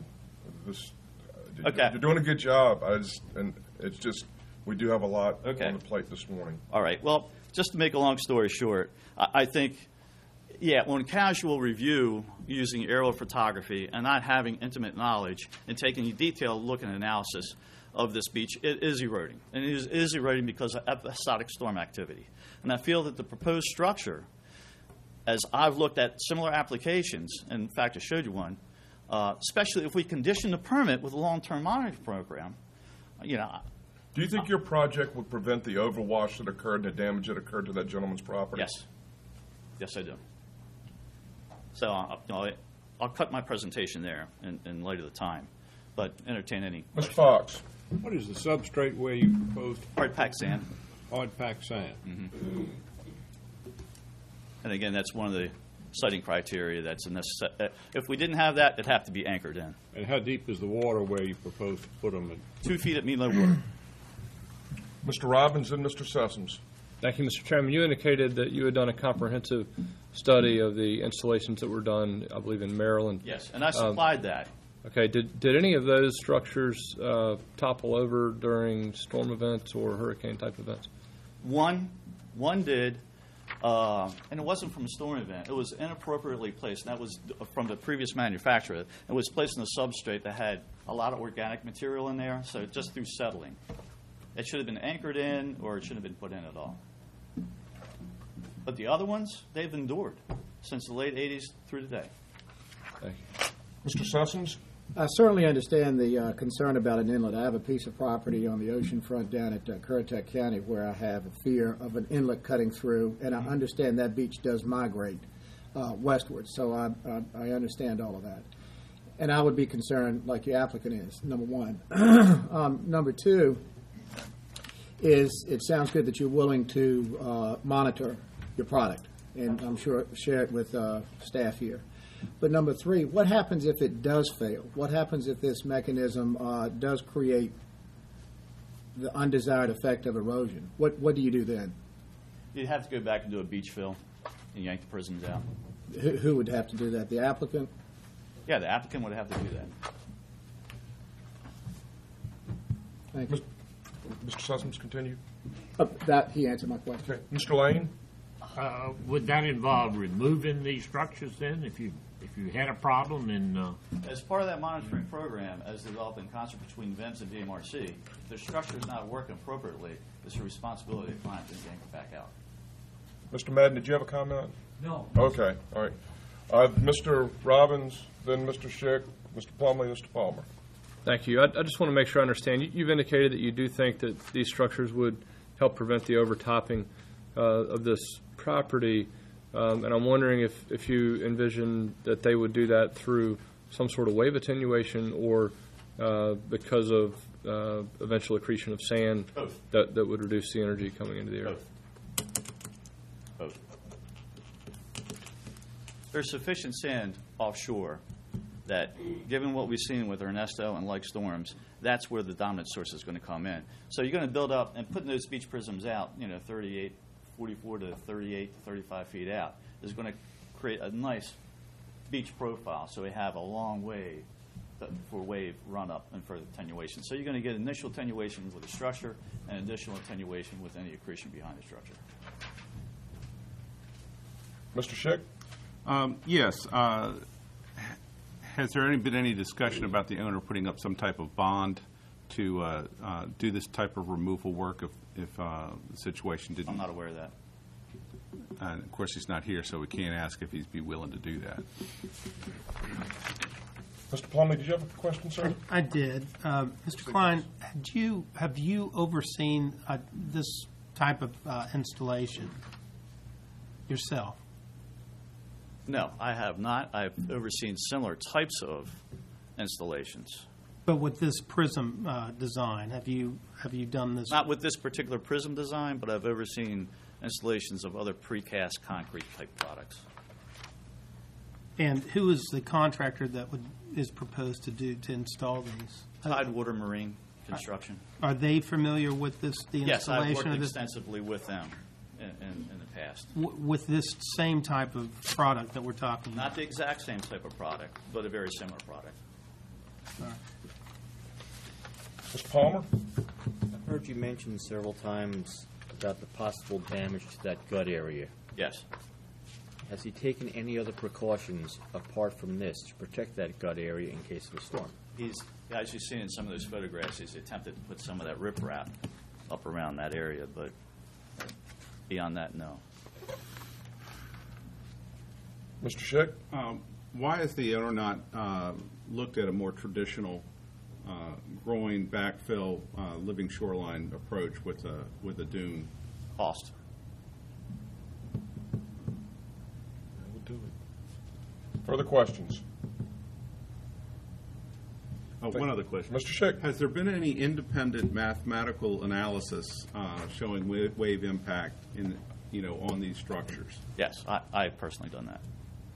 Okay. You're doing a good job. And it's just, we do have a lot Okay. on the plate this morning. All right. Well, just to make a long story short, I think, yeah, on casual review using aerial photography and not having intimate knowledge and taking a detailed look and analysis of this beach, it is eroding. And it is eroding because of episodic storm activity. And I feel that the proposed structure, as I've looked at similar applications, and in fact I showed you one, especially if we condition the permit with a long-term monitoring program, you know. Do you think your project would prevent the overwash that occurred and the damage that occurred to that gentleman's property? Yes. Yes, I do. So I'll cut my presentation there in light of the time, but entertain any Mr. questions. Fox. What is the substrate where you proposed Hard packed sand. hard packed sand? And again, that's one of the siting criteria that's a if we didn't have that, it'd have to be anchored in. And how deep is the water where you propose to put them in? 2 feet at mean low water. Mr. Robbins and Mr. Sessoms. Thank you, Mr. Chairman. You indicated that you had done a comprehensive study of the installations that were done, I believe, in Maryland. Yes, and I supplied that. Okay. Did any of those structures topple over during storm events or hurricane-type events? One did, and it wasn't from a storm event. It was inappropriately placed, and that was from the previous manufacturer. It was placed in a substrate that had a lot of organic material in there, so just through settling. It should have been anchored in, or it shouldn't have been put in at all. But the other ones, they've endured since the late 80s through today. Thank you. Mr. Sessoms? I certainly understand the concern about an inlet. I have a piece of property on the ocean front down at Currituck County where I have a fear of an inlet cutting through, and I understand that beach does migrate westward, so I understand all of that. And I would be concerned, like your applicant is, number one. Number two is it sounds good that you're willing to monitor your product, and I'm sure share it with staff here. But number three, what happens if it does fail? What happens if this mechanism does create the undesired effect of erosion? What do you do then? You'd have to go back and do a beach fill and yank the prisms out. Who would have to do that? The applicant? Yeah, the applicant would have to do that. Thank you. Mr. Sussman, continue. That, he answered my question. Okay. Mr. Lane? Would that involve removing these structures then, if you had a problem and, As part of that monitoring program, as developed in concert between VIMS and VMRC, if the structure is not working appropriately, it's the responsibility of the client to yank it back out. Mr. Madden, did you have a comment? No. Okay, all right. Mr. Robbins, then Mr. Schick, Mr. Plumley, Mr. Palmer. Thank you. I just want to make sure I understand. You've indicated that you do think that these structures would help prevent the overtopping of this property, and I'm wondering if you envision that they would do that through some sort of wave attenuation or because of eventual accretion of sand that would reduce the energy coming into the area. Both. There's sufficient sand offshore that, given what we've seen with Ernesto and like storms, that's where the dominant source is going to come in. So you're going to build up, and putting those beach prisms out, 44 to 38 to 35 feet out, is going to create a nice beach profile, so we have a long wave for wave run-up and further attenuation. So you're going to get initial attenuation with the structure and additional attenuation with any accretion behind the structure. Mr. Schick? Yes. Has there been any discussion about the owner putting up some type of bond to do this type of removal work if the situation didn't? I'm not aware of that. And of course, he's not here, so we can't ask if he'd be willing to do that. Mr. Plumley, did you have a question, sir? I did. Mr. Klein, have you overseen this type of installation yourself? No, I have not. I've overseen similar types of installations. But with this prism design, have you done this? Not with this particular prism design, but I've overseen installations of other precast concrete type products. And who is the contractor that is proposed to install these? Tidewater Marine Construction. Are they familiar with the Yes, I've installation worked of this? extensively with them in the past. With this same type of product that we're talking about? Not the exact same type of product, but a very similar product. Mr. Palmer? I've heard you mention several times about the possible damage to that gut area. Yes. Has he taken any other precautions apart from this to protect that gut area in case of a storm? As you've seen in some of those photographs, he's attempted to put some of that riprap up around that area, but beyond that, no. Mr. Schick? Why has the owner not looked at a more traditional growing backfill living shoreline approach with a dune? Cost. Further questions? One other question. Mr. Schick? Has there been any independent mathematical analysis showing wave impact on these structures? Yes, I've personally done that.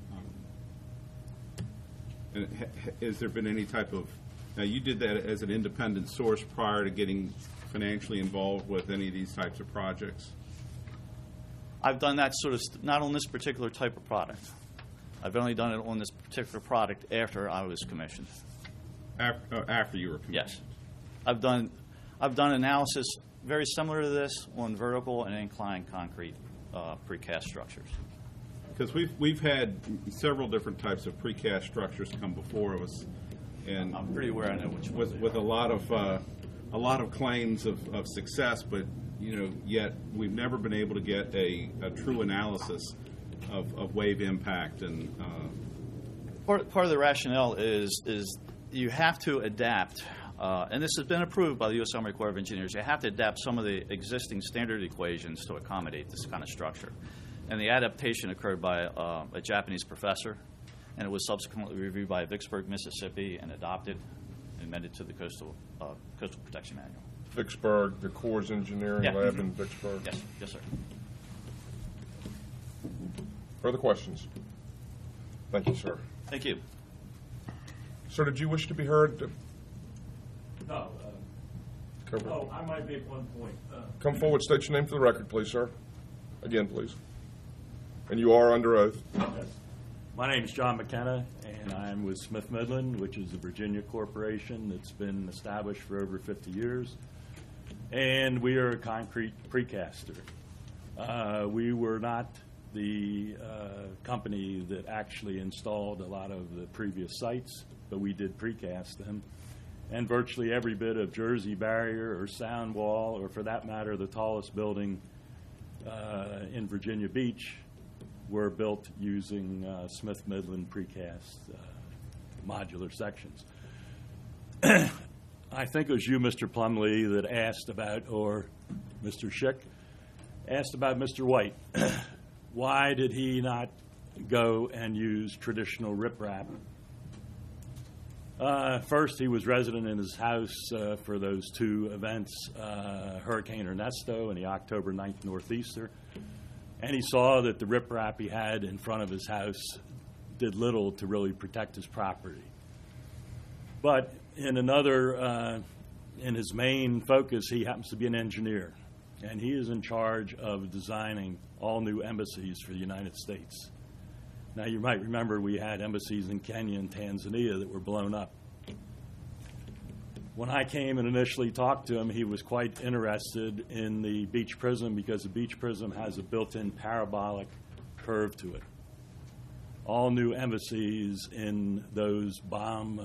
And has there been any type of, now you did that as an independent source prior to getting financially involved with any of these types of projects? I've done that sort of, not on this particular type of product. I've only done it on this particular product after I was commissioned. After you were commissioned? Yes. I've done analysis very similar to this on vertical and inclined concrete precast structures. Because we've had several different types of precast structures come before us, and I'm pretty aware I know which ones. with a lot of claims of success, but yet we've never been able to get a true analysis of wave impact. And part of the rationale is you have to adapt, and this has been approved by the U.S. Army Corps of Engineers. You have to adapt some of the existing standard equations to accommodate this kind of structure. And the adaptation occurred by a Japanese professor, and it was subsequently reviewed by Vicksburg, Mississippi, and adopted and amended to the Coastal Protection Manual. Vicksburg, the Corps Engineering Yeah. Lab in Vicksburg. Yes, sir. Further questions? Thank you, sir. Thank you. Sir, did you wish to be heard? No. Cover- Oh, I might make one point. Come forward, state your name for the record, please, sir. Again, please. And you are under oath. My name is John McKenna, and I'm with Smith Midland, which is a Virginia corporation that's been established for over 50 years. And we are a concrete precaster. We were not the company that actually installed a lot of the previous sites, but we did precast them. And virtually every bit of Jersey barrier or sound wall, or for that matter, the tallest building in Virginia Beach, were built using Smith Midland precast modular sections. I think it was you, Mr. Plumley, that asked about, or Mr. Schick, asked about Mr. White. Why did he not go and use traditional riprap? First, he was resident in his house for those two events, Hurricane Ernesto and the October 9th Northeaster, and he saw that the riprap he had in front of his house did little to really protect his property. But in another, in his main focus, he happens to be an engineer, and he is in charge of designing all new embassies for the United States. Now, you might remember we had embassies in Kenya and Tanzania that were blown up. When I came and initially talked to him, he was quite interested in the beach prism because the beach prism has a built-in parabolic curve to it. All new embassies in those bomb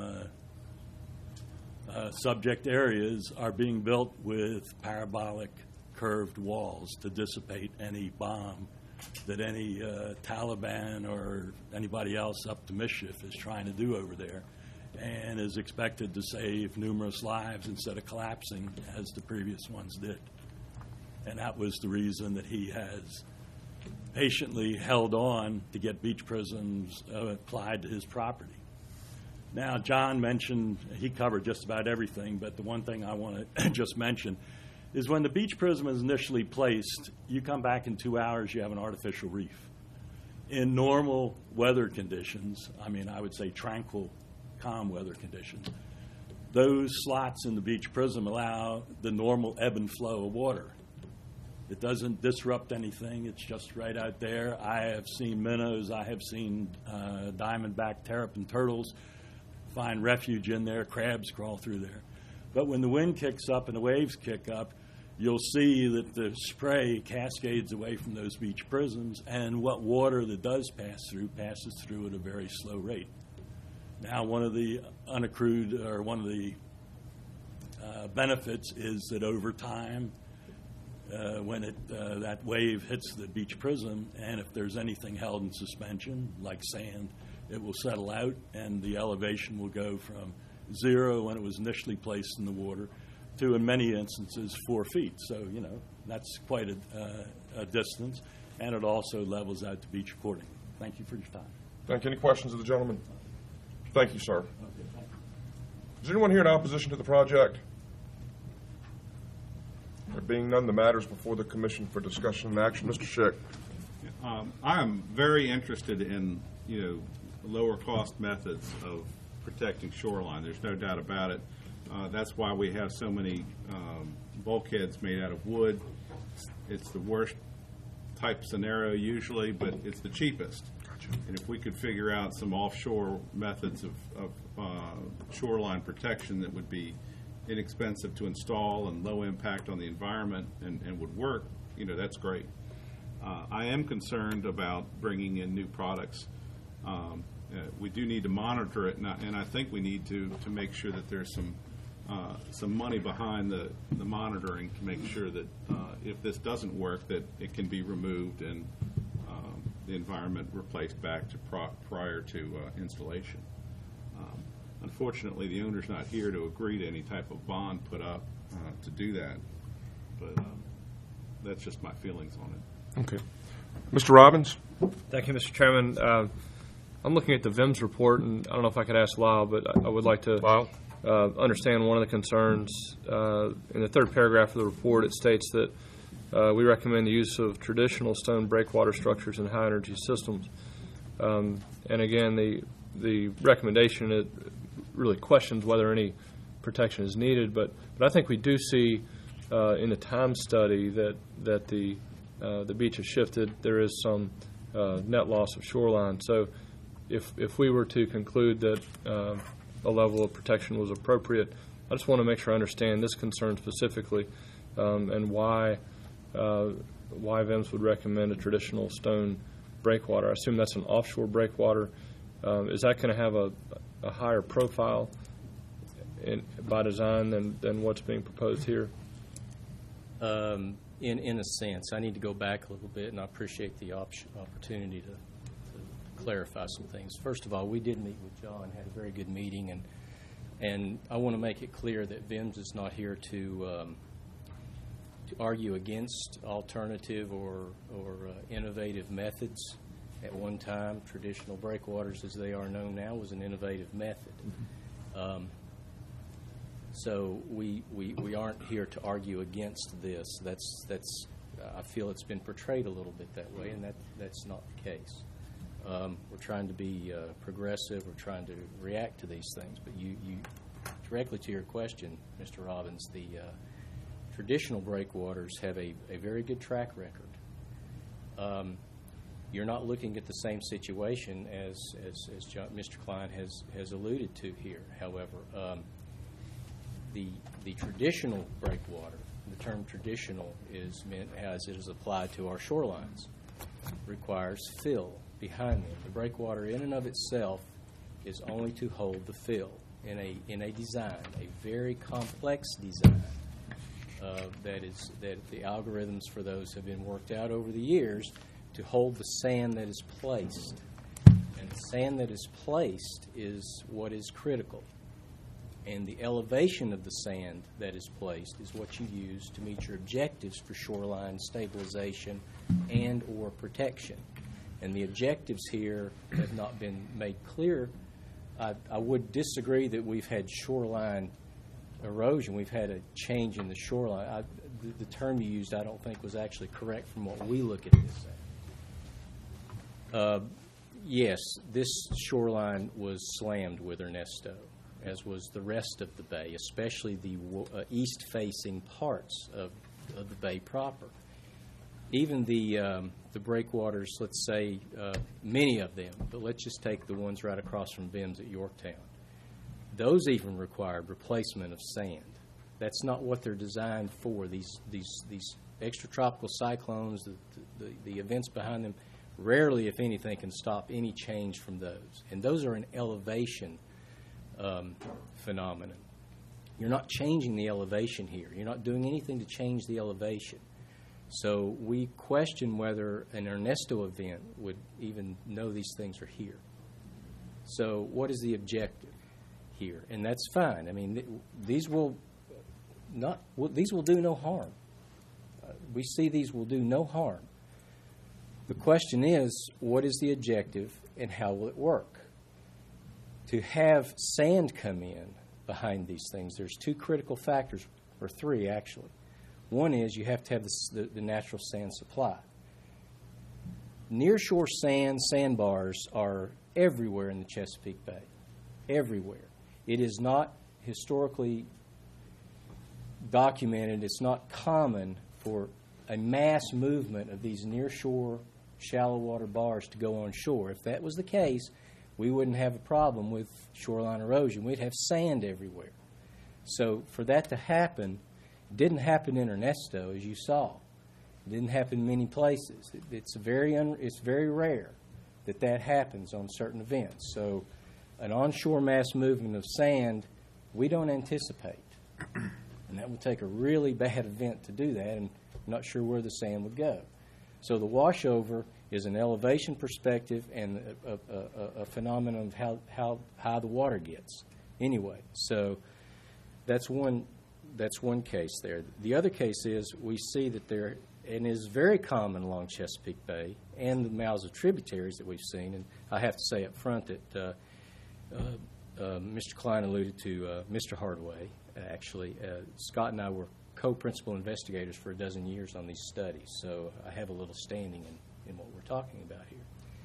subject areas are being built with parabolic curved walls to dissipate any bomb that any Taliban or anybody else up to mischief is trying to do over there, and is expected to save numerous lives instead of collapsing as the previous ones did. And that was the reason that he has patiently held on to get beach prisms applied to his property. Now, John mentioned, he covered just about everything, but the one thing I want to just mention is when the beach prism is initially placed, you come back in 2 hours, you have an artificial reef. In normal weather conditions, I mean, I would say tranquil, calm weather conditions, those slots in the beach prism allow the normal ebb and flow of water. It doesn't disrupt anything. It's just right out there. I have seen minnows. I have seen diamondback terrapin turtles find refuge in there. Crabs crawl through there. But when the wind kicks up and the waves kick up, you'll see that the spray cascades away from those beach prisms, and what water that does pass through passes through at a very slow rate. Now, one of the unaccrued, or one of the benefits is that over time, when that wave hits the beach prism, and if there's anything held in suspension, like sand, it will settle out, and the elevation will go from 0 when it was initially placed in the water to, in many instances, 4 feet. So, you know, that's quite a distance, and it also levels out the beach accordingly. Thank you for your time. Thank you. Any questions of the gentleman? Thank you, sir. Is there anyone here in opposition to the project? There being none, the matter is before the commission for discussion and action. Mr. Schick. I am very interested in, lower cost methods of protecting shoreline. There's no doubt about it. That's why we have so many bulkheads made out of wood. It's the worst type scenario usually, but it's the cheapest. And if we could figure out some offshore methods of shoreline protection that would be inexpensive to install and low impact on the environment and would work, that's great. I am concerned about bringing in new products. We do need to monitor it, and I think we need to make sure that there's some money behind the monitoring to make sure that if this doesn't work, that it can be removed and the environment replaced back to prior to installation. Unfortunately, the owner's not here to agree to any type of bond put up to do that, but that's just my feelings on it. Okay. Mr. Robbins? Thank you, Mr. Chairman. I'm looking at the VIMS report, and I don't know if I could ask Lyle, but I would like to understand one of the concerns. In the third paragraph of the report, it states that we recommend the use of traditional stone breakwater structures in high-energy systems. And again, the the recommendation, it really questions whether any protection is needed, but I think we do see in the time study that the beach has shifted. There is some net loss of shoreline. So if we were to conclude that a level of protection was appropriate, I just want to make sure I understand this concern specifically and why VIMS would recommend a traditional stone breakwater. I assume that's an offshore breakwater. Is that going to have a higher profile by design than what's being proposed here? In a sense. I need to go back a little bit, and I appreciate the opportunity to clarify some things. First of all, we did meet with John, had a very good meeting, and I want to make it clear that VIMS is not here to argue against alternative or innovative methods. At one time, traditional breakwaters, as they are known now, was an innovative method. So we aren't here to argue against this. That's I feel it's been portrayed a little bit that way, and that's not the case. We're trying to be progressive. We're trying to react to these things. But you directly to your question, Mr. Robbins, the traditional breakwaters have a very good track record. You're not looking at the same situation as Mr. Klein has alluded to here. However, the traditional breakwater, the term traditional is meant as it is applied to our shorelines, requires fill behind them. The breakwater in and of itself is only to hold the fill in a design, a very complex design that the algorithms for those have been worked out over the years to hold the sand that is placed. And the sand that is placed is what is critical. And the elevation of the sand that is placed is what you use to meet your objectives for shoreline stabilization and or protection. And the objectives here have not been made clear. I would disagree that we've had shoreline erosion. We've had a change in the shoreline. The term you used I don't think was actually correct from what we look at this at. Yes, this shoreline was slammed with Ernesto, as was the rest of the bay, especially the east-facing parts of the bay proper. Even the breakwaters, let's say many of them, but let's just take the ones right across from VIMS at Yorktown. Those even required replacement of sand. That's not what they're designed for. These extratropical cyclones, the events behind them, rarely, if anything, can stop any change from those. And those are an elevation phenomenon. You're not changing the elevation here. You're not doing anything to change the elevation. So we question whether an Ernesto event would even know these things are here. So what is the objective here? And that's fine. I mean, these will do no harm. We see these will do no harm. The question is, what is the objective and how will it work? To have sand come in behind these things, there's two critical factors, or three actually. One is you have to have the natural sand supply. Nearshore sandbars are everywhere in the Chesapeake Bay, everywhere. It is not historically documented. It's not common for a mass movement of these nearshore shallow water bars to go on shore. If that was the case, we wouldn't have a problem with shoreline erosion. We'd have sand everywhere. So for that to happen, it didn't happen in Ernesto, as you saw. It didn't happen in many places. It's very rare that happens on certain events. So an onshore mass movement of sand, we don't anticipate. And that would take a really bad event to do that, and I'm not sure where the sand would go. So the washover is an elevation perspective and a phenomenon of how high the water gets. Anyway, so that's one case there. The other case is we see that there, and is very common along Chesapeake Bay and the mouths of tributaries that we've seen, and I have to say up front that Mr. Klein alluded to Mr. Hardaway, actually. Scott and I were co-principal investigators for a dozen years on these studies, so I have a little standing in what we're talking about here.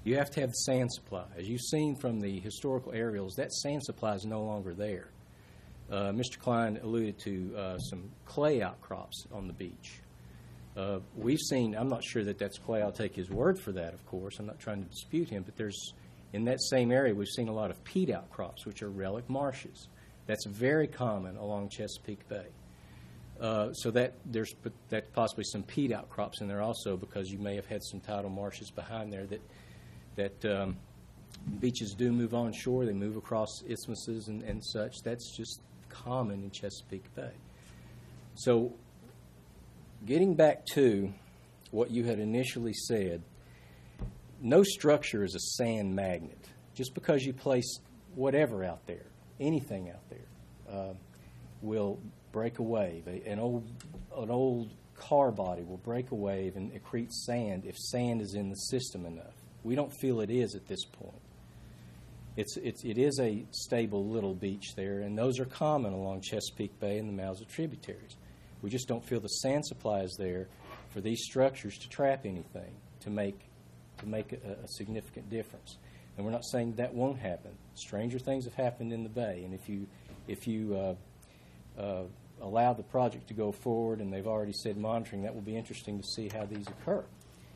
You have to have the sand supply. As you've seen from the historical aerials, that sand supply is no longer there. Mr. Klein alluded to some clay outcrops on the beach. We've seen, I'm not sure that that's clay, I'll take his word for that, of course. I'm not trying to dispute him, but in that same area, we've seen a lot of peat outcrops, which are relic marshes. That's very common along Chesapeake Bay. So there's possibly some peat outcrops in there also, because you may have had some tidal marshes behind there that beaches do move on shore. They move across isthmuses and such. That's just common in Chesapeake Bay. So getting back to what you had initially said, no structure is a sand magnet. Just because you place whatever out there, anything out there, will break a wave. An old car body will break a wave and accrete sand if sand is in the system enough. We don't feel it is at this point. It is a stable little beach there, and those are common along Chesapeake Bay and the mouths of tributaries. We just don't feel the sand supply is there for these structures to trap anything, to make a significant difference. And we're not saying that won't happen. Stranger things have happened in the bay, and if you allow the project to go forward, and they've already said monitoring, that will be interesting to see how these occur.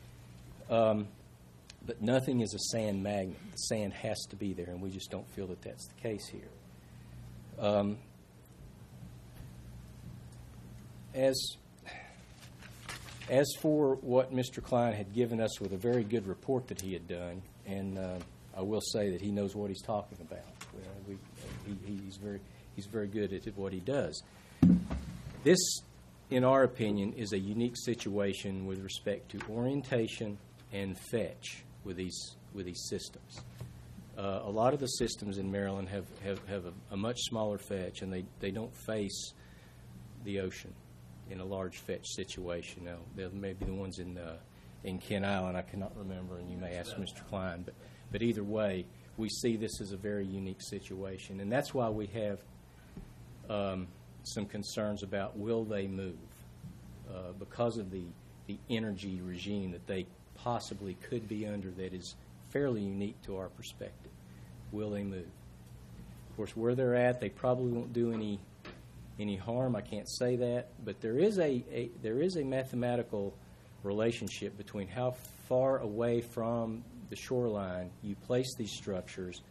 But nothing is a sand magnet. The sand has to be there, and we just don't feel that that's the case here. As for what Mr. Klein had given us with a very good report that he had done, and I will say that he knows what he's talking about. He's very good at what he does. This, in our opinion, is a unique situation with respect to orientation and fetch with these systems. A lot of the systems in Maryland have a much smaller fetch, and they don't face the ocean in a large fetch situation. Now, there may be the ones in Kent Island, I cannot remember, and you may ask Mr. Klein, but either way, we see this as a very unique situation, and that's why we have some concerns about will they move because of the energy regime that they possibly could be under that is fairly unique to our perspective. Will they move? Of course, where they're at, they probably won't do any harm. I can't say that, but there is a mathematical relationship between how far away from the shoreline you place these structures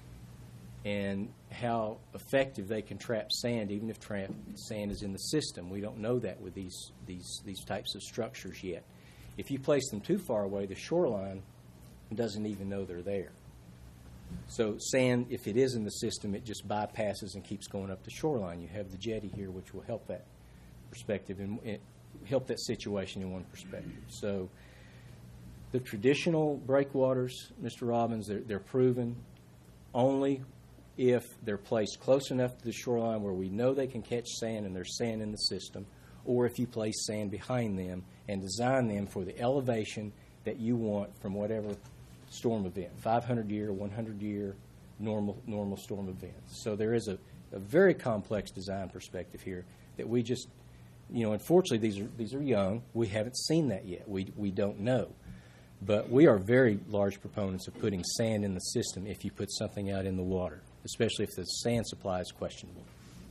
and how effective they can trap sand, even if sand is in the system. We don't know that with these types of structures yet. If you place them too far away, the shoreline doesn't even know they're there. So sand, if it is in the system, it just bypasses and keeps going up the shoreline. You have the jetty here, which will help that perspective and help that situation in one perspective. So the traditional breakwaters, Mr. Robbins, they're proven only if they're placed close enough to the shoreline where we know they can catch sand and there's sand in the system, or if you place sand behind them and design them for the elevation that you want from whatever storm event, 500-year, 100-year, normal storm events. So there is a very complex design perspective here that we just, unfortunately these are young. We haven't seen that yet. We don't know. But we are very large proponents of putting sand in the system if you put something out in the water, especially if the sand supply is questionable.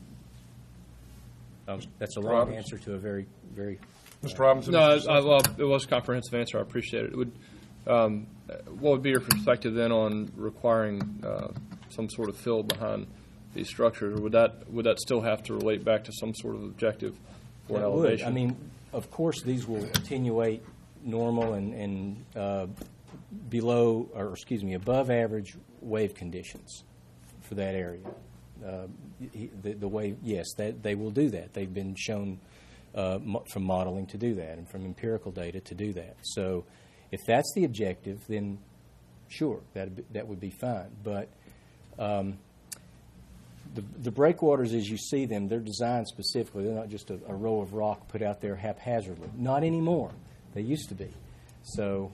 That's a long answer to a very, very... Mr. Robinson? No, it was a comprehensive answer. I appreciate it. What would be your perspective then on requiring some sort of fill behind these structures? Or would that still have to relate back to some sort of objective for an elevation? I mean, of course, these will attenuate normal and above average wave conditions for that area. The wave, yes, they will do that. They've been shown from modeling to do that and from empirical data to do that. So if that's the objective, then sure, that would be fine. But the breakwaters, as you see them, they're designed specifically. They're not just a row of rock put out there haphazardly. Not anymore. They used to be. So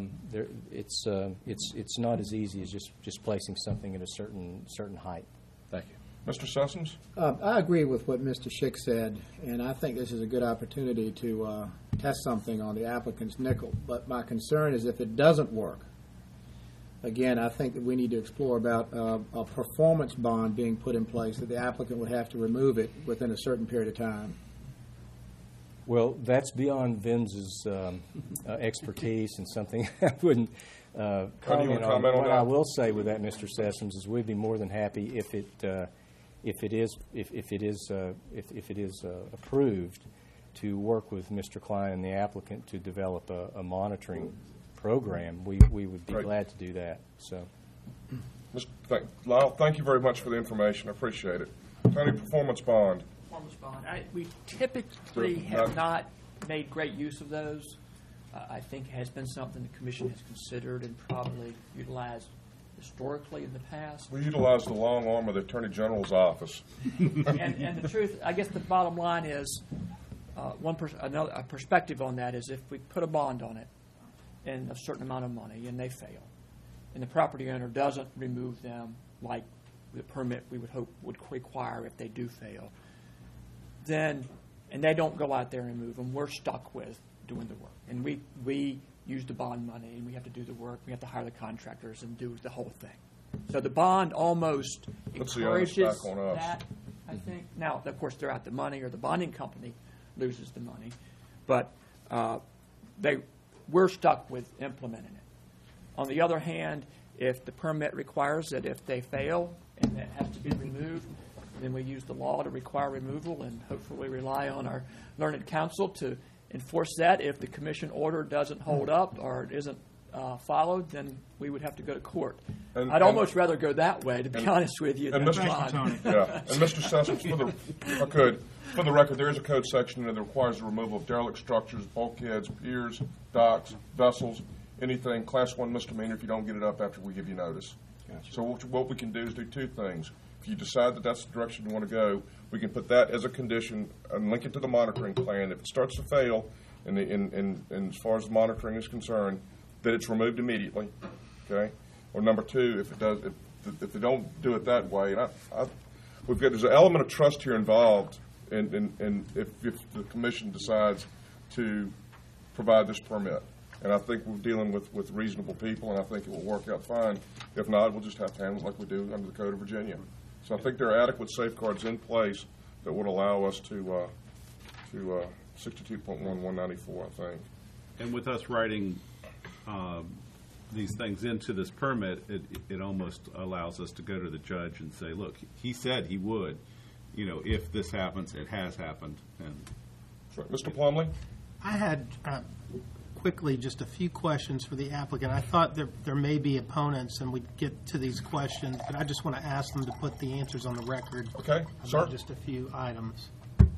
it's not as easy as just placing something at a certain height. Thank you. Mr. Sussens? I agree with what Mr. Schick said, and I think this is a good opportunity to test something on the applicant's nickel. But my concern is if it doesn't work, again, I think that we need to explore about a performance bond being put in place, that the applicant would have to remove it within a certain period of time. Well, that's beyond Vims's expertise and something I wouldn't comment on. comment on What that? I will say with that, Mr. Sessoms, is we'd be more than happy if it is approved to work with Mr. Klein and the applicant to develop a monitoring program. We would be Great. glad to do that. So. Lyle, thank you very much for the information. I appreciate it. Tony, performance bond. Performance bond. We typically have not made great use of those. I think has been something the commission has considered and probably utilized historically in the past. We utilize the long arm of the Attorney General's office. And the truth, I guess the bottom line is, a perspective on that is if we put a bond on it and a certain amount of money and they fail, and the property owner doesn't remove them like the permit we would hope would require if they do fail, then, and they don't go out there and remove them, we're stuck with doing the work. And we use the bond money, and we have to do the work. We have to hire the contractors and do the whole thing. So the bond almost Puts the onus encourages back on us. that, I think. Now, of course, they're out the money, or the bonding company loses the money. But we're stuck with implementing it. On the other hand, if the permit requires that if they fail and that has to be removed, then we use the law to require removal and hopefully rely on our learned counsel to enforce that. If the commission order doesn't hold up or isn't followed, then we would have to go to court. I'd almost rather go that way, to be honest with you. And Mr. Sessoms, if I could, for the record, there is a code section that requires the removal of derelict structures, bulkheads, piers, docks, vessels, anything, Class 1 misdemeanor if you don't get it up after we give you notice. Gotcha. So what we can do is do two things. If you decide that that's the direction you want to go, we can put that as a condition and link it to the monitoring plan. If it starts to fail, and as far as the monitoring is concerned, that it's removed immediately, okay? Or number two, if it does, if they don't do it that way, and there's an element of trust here involved, and if the commission decides to provide this permit. And I think we're dealing with reasonable people, and I think it will work out fine. If not, we'll just have to handle it like we do under the Code of Virginia. So I think there are adequate safeguards in place that would allow us to 62.1194, I think. And with us writing these things into this permit, it almost allows us to go to the judge and say, look, he said he would. If this happens, it has happened. And Sure. Mr. Plumley? I had quickly just a few questions for the applicant. I thought there may be opponents, and we'd get to these questions, but I just want to ask them to put the answers on the record. Okay, about sir. just a few items.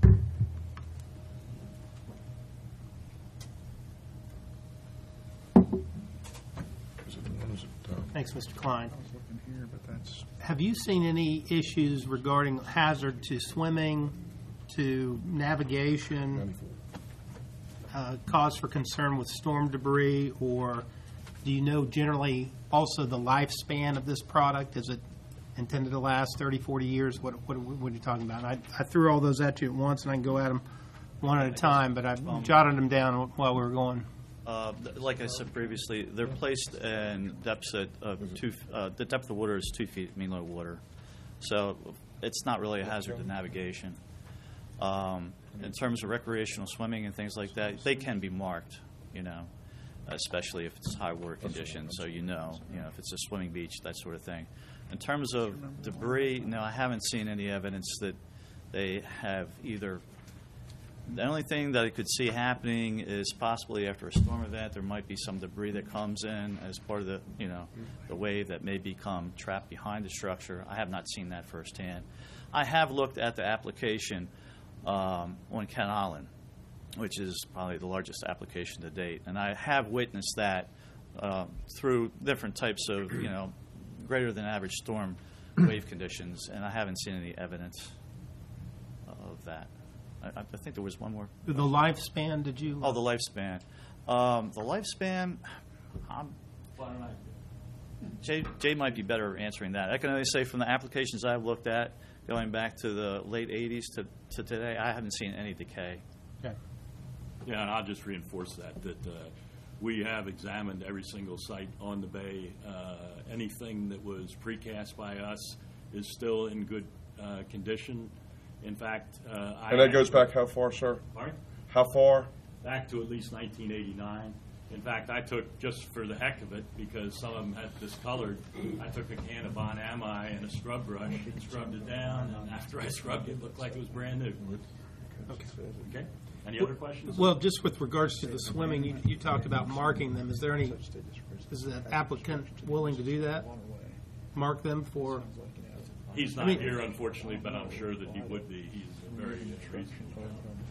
Thanks, Mr. Klein. Have you seen any issues regarding hazard to swimming, to navigation, cause for concern with storm debris, or do you know generally also the lifespan of this product? Is it intended to last 30, 40 years? What are you talking about? I threw all those at you at once, and I can go at them one at a time, but I jotted them down while we were going. Like I said previously, they're placed in depths of the depth of water is 2 feet mean low water. So it's not really a hazard to navigation. In terms of recreational swimming and things like that, they can be marked, especially if it's high water conditions, so if it's a swimming beach, that sort of thing. In terms of debris, no, I haven't seen any evidence that they have either. The only thing that I could see happening is possibly after a storm event, there might be some debris that comes in as part of the, the wave that may become trapped behind the structure. I have not seen that firsthand. I have looked at the application on Kent Island, which is probably the largest application to date, and I have witnessed that through different types of, greater than average storm wave conditions, and I haven't seen any evidence of that. I think there was one more. The lifespan, did you? Oh, the lifespan. The lifespan, Jay might be better answering that. I can only say from the applications I've looked at, going back to the late 80s to today, I haven't seen any decay. Okay. Yeah, and I'll just reinforce that We have examined every single site on the bay. Anything that was precast by us is still in good condition. In fact, And that goes back how far, sir? Pardon? How far? Back to at least 1989. In fact, I took, just for the heck of it, because some of them had discolored, I took a can of Bon Ami and a scrub brush and scrubbed it down, and after I scrubbed it, it looked like it was brand new. Okay? Any other questions? Well, just with regards to the swimming, you talked about marking them. Is the applicant willing to do that? Mark them for? He's not here, unfortunately, but I'm sure that he would be. He's very reasonable.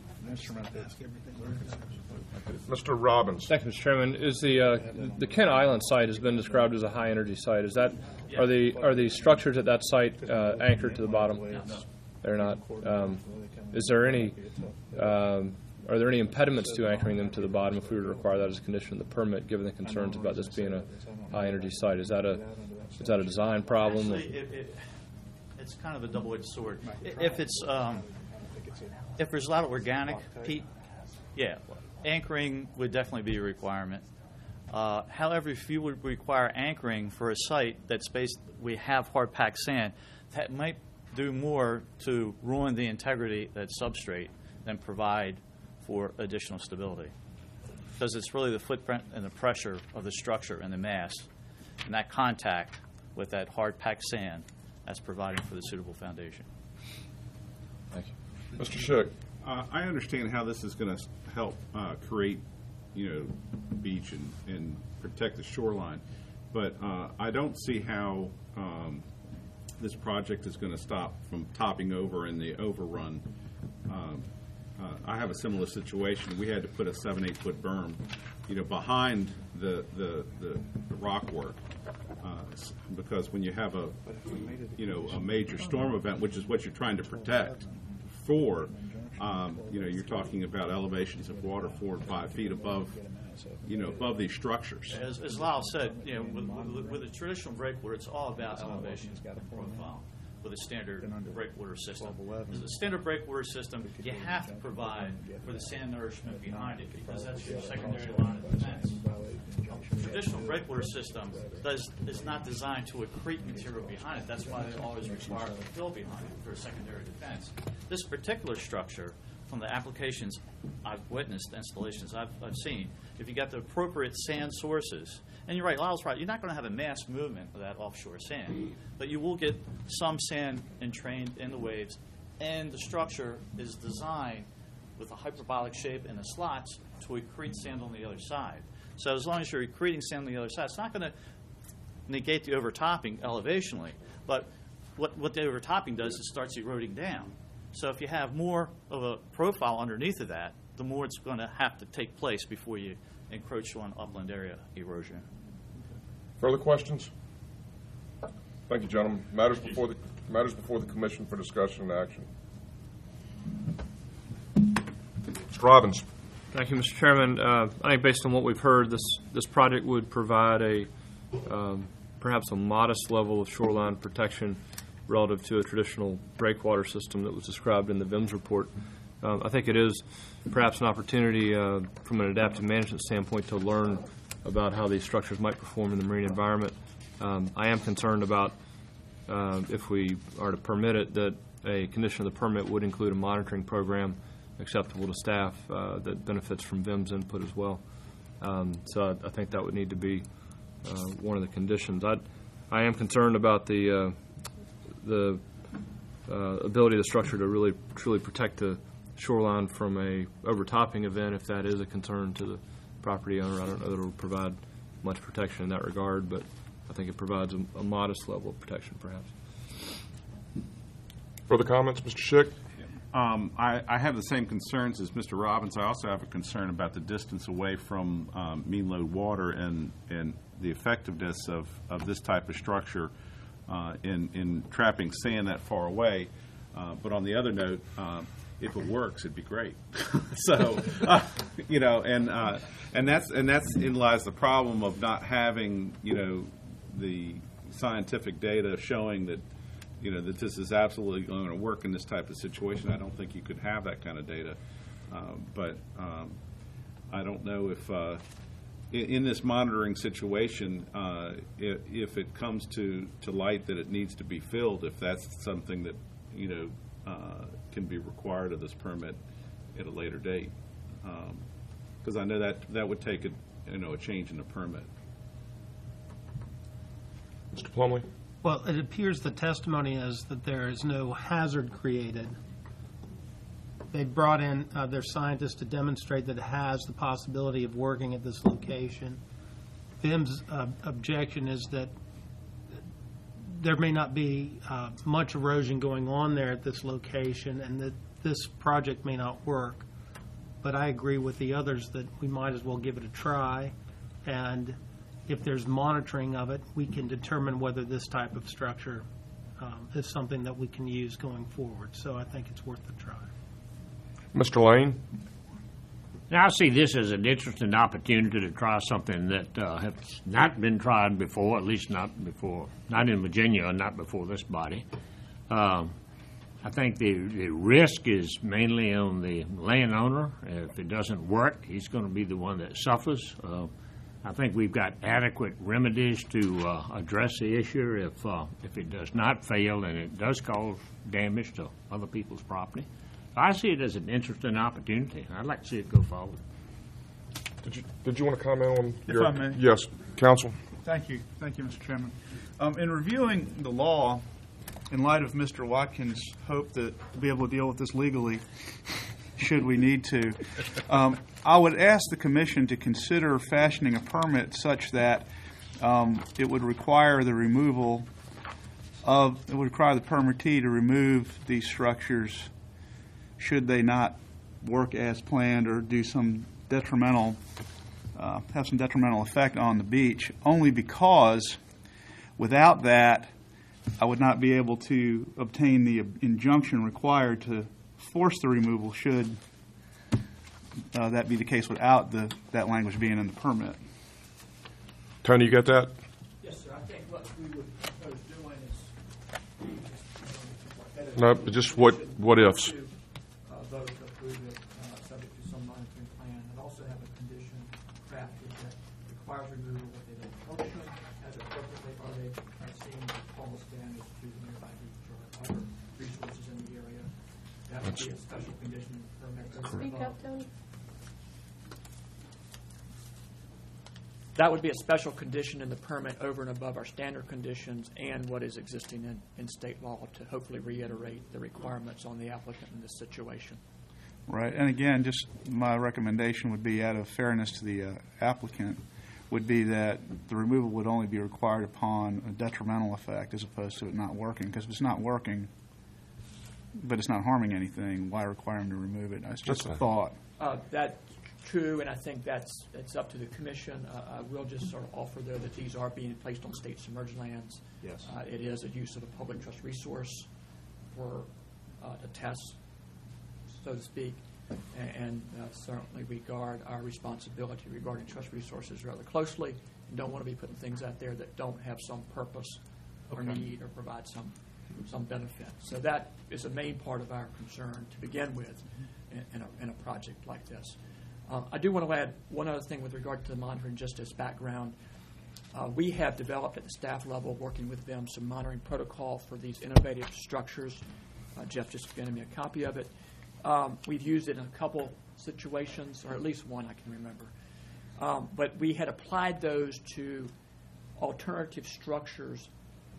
Mr. Robbins. Thank you, Mr. Chairman. Is the Kent Island site has been described as a high energy site? Is that are the structures at that site anchored to the bottom? Yes. They're not. Is there any? Are there any impediments to anchoring them to the bottom if we were to require that as a condition of the permit, given the concerns about this being a high energy site? Is that a design problem? Actually, it's kind of a double-edged sword. If it's if there's a lot of organic peat, yeah, anchoring would definitely be a requirement. However, if you would require anchoring for a site that's we have hard packed sand, that might do more to ruin the integrity of that substrate than provide for additional stability. Because it's really the footprint and the pressure of the structure and the mass and that contact with that hard packed sand that's providing for the suitable foundation. Thank you. Mr. Schick. I understand how this is going to help create, beach and protect the shoreline, but I don't see how this project is going to stop from topping over in the overrun. I have a similar situation. We had to put a 7-8 foot berm, behind the rock work, because when you have a major storm event, which is what you're trying to protect for, you're talking about elevations of water 4 and 5 feet above these structures. As Lyle said, with a traditional breakwater, it's all about elevation profile with a standard breakwater system. With a standard breakwater system, you have to provide for the sand nourishment behind it because that's your secondary line of defense. Traditional breakwater system is not designed to accrete material behind it. That's why they always require a fill behind it for a secondary defense. This particular structure, from the applications I've witnessed, installations I've seen, if you got the appropriate sand sources, and you're right, Lyle's right, you're not going to have a mass movement of that offshore sand, but you will get some sand entrained in the waves, and the structure is designed with a hyperbolic shape and the slots to accrete sand on the other side. So as long as you're accreting sand on the other side, it's not going to negate the overtopping elevationally, but what the overtopping does is it starts eroding down. So if you have more of a profile underneath of that, the more it's going to have to take place before you encroach on upland area erosion. Further questions? Thank you, gentlemen. Matters before the commission for discussion and action. Mr. Robbins. Thank you, Mr. Chairman. I think based on what we've heard, this project would provide perhaps a modest level of shoreline protection relative to a traditional breakwater system that was described in the VIMS report. I think it is perhaps an opportunity from an adaptive management standpoint to learn about how these structures might perform in the marine environment. I am concerned about, if we are to permit it, that a condition of the permit would include a monitoring program acceptable to staff that benefits from VIMS input as well. So I think that would need to be one of the conditions. I am concerned about the ability of the structure to really truly protect the shoreline from a overtopping event, if that is a concern to the property owner. I don't know that it will provide much protection in that regard, but I think it provides a modest level of protection, perhaps. Further comments, Mr. Schick? I have the same concerns as Mr. Robbins. I also have a concern about the distance away from mean load water and the effectiveness of this type of structure in trapping sand that far away. But on the other note, if it works, it'd be great. So, and that's in lies the problem of not having, the scientific data showing that, that this is absolutely going to work in this type of situation. I don't think you could have that kind of data. But I don't know if in this monitoring situation, if it comes to light that it needs to be filled, if that's something that, can be required of this permit at a later date. Because I know that would take a change in the permit. Mr. Plumley? Well, it appears the testimony is that there is no hazard created. They brought in their scientists to demonstrate that it has the possibility of working at this location. VIM's objection is that there may not be much erosion going on there at this location and that this project may not work. But I agree with the others that we might as well give it a try. And if there's monitoring of it, we can determine whether this type of structure is something that we can use going forward. So I think it's worth a try. Mr. Lane? Now, I see this as an interesting opportunity to try something that has not been tried before, at least not in Virginia, or not before this body. I think the risk is mainly on the landowner. If it doesn't work, he's going to be the one that suffers. I think we've got adequate remedies to address the issue if it does not fail and it does cause damage to other people's property. I see it as an interesting opportunity. I'd like to see it go forward. Did you want to comment on If I may. Yes, counsel. Thank you, Mr. Chairman. In reviewing the law, in light of Mr. Watkins' hope to be able to deal with this legally, should we need to, I would ask the Commission to consider fashioning a permit such that it would require the permittee to remove these structures should they not work as planned or do some detrimental, have some detrimental effect on the beach, only because without that, I would not be able to obtain the injunction required to force the removal should that be the case without that language being in the permit. Tony, you got that? Yes, sir. I think what we would propose doing is No, but just what ifs? Vote to approve it subject to some monitoring plan, and also have a condition crafted that requires removal of the function as appropriately or they are seen as almost damage to the nearby beach or other resources in the area. That would be a special condition in the permit. Speak up, Tony. That would be a special condition in the permit over and above our standard conditions and what is existing in state law to hopefully reiterate the requirements on the applicant in this situation. Right, and again, just my recommendation would be, out of fairness to the applicant, would be that the removal would only be required upon a detrimental effect as opposed to it not working. Because if it's not working, but it's not harming anything, why require them to remove it? That's just a thought. That's true, and I think it's up to the Commission. I will just sort of offer, though, that these are being placed on state submerged lands. Yes. It is a use of a public trust resource for a test, so to speak, and certainly regard our responsibility regarding trust resources rather closely, and don't want to be putting things out there that don't have some purpose or need or provide some benefit. So that is a main part of our concern to begin with in a project like this. I do want to add one other thing with regard to the monitoring, just as background. We have developed at the staff level, working with them, some monitoring protocol for these innovative structures. Jeff just handed me a copy of it. We've used it in a couple situations, or at least one I can remember. But we had applied those to alternative structures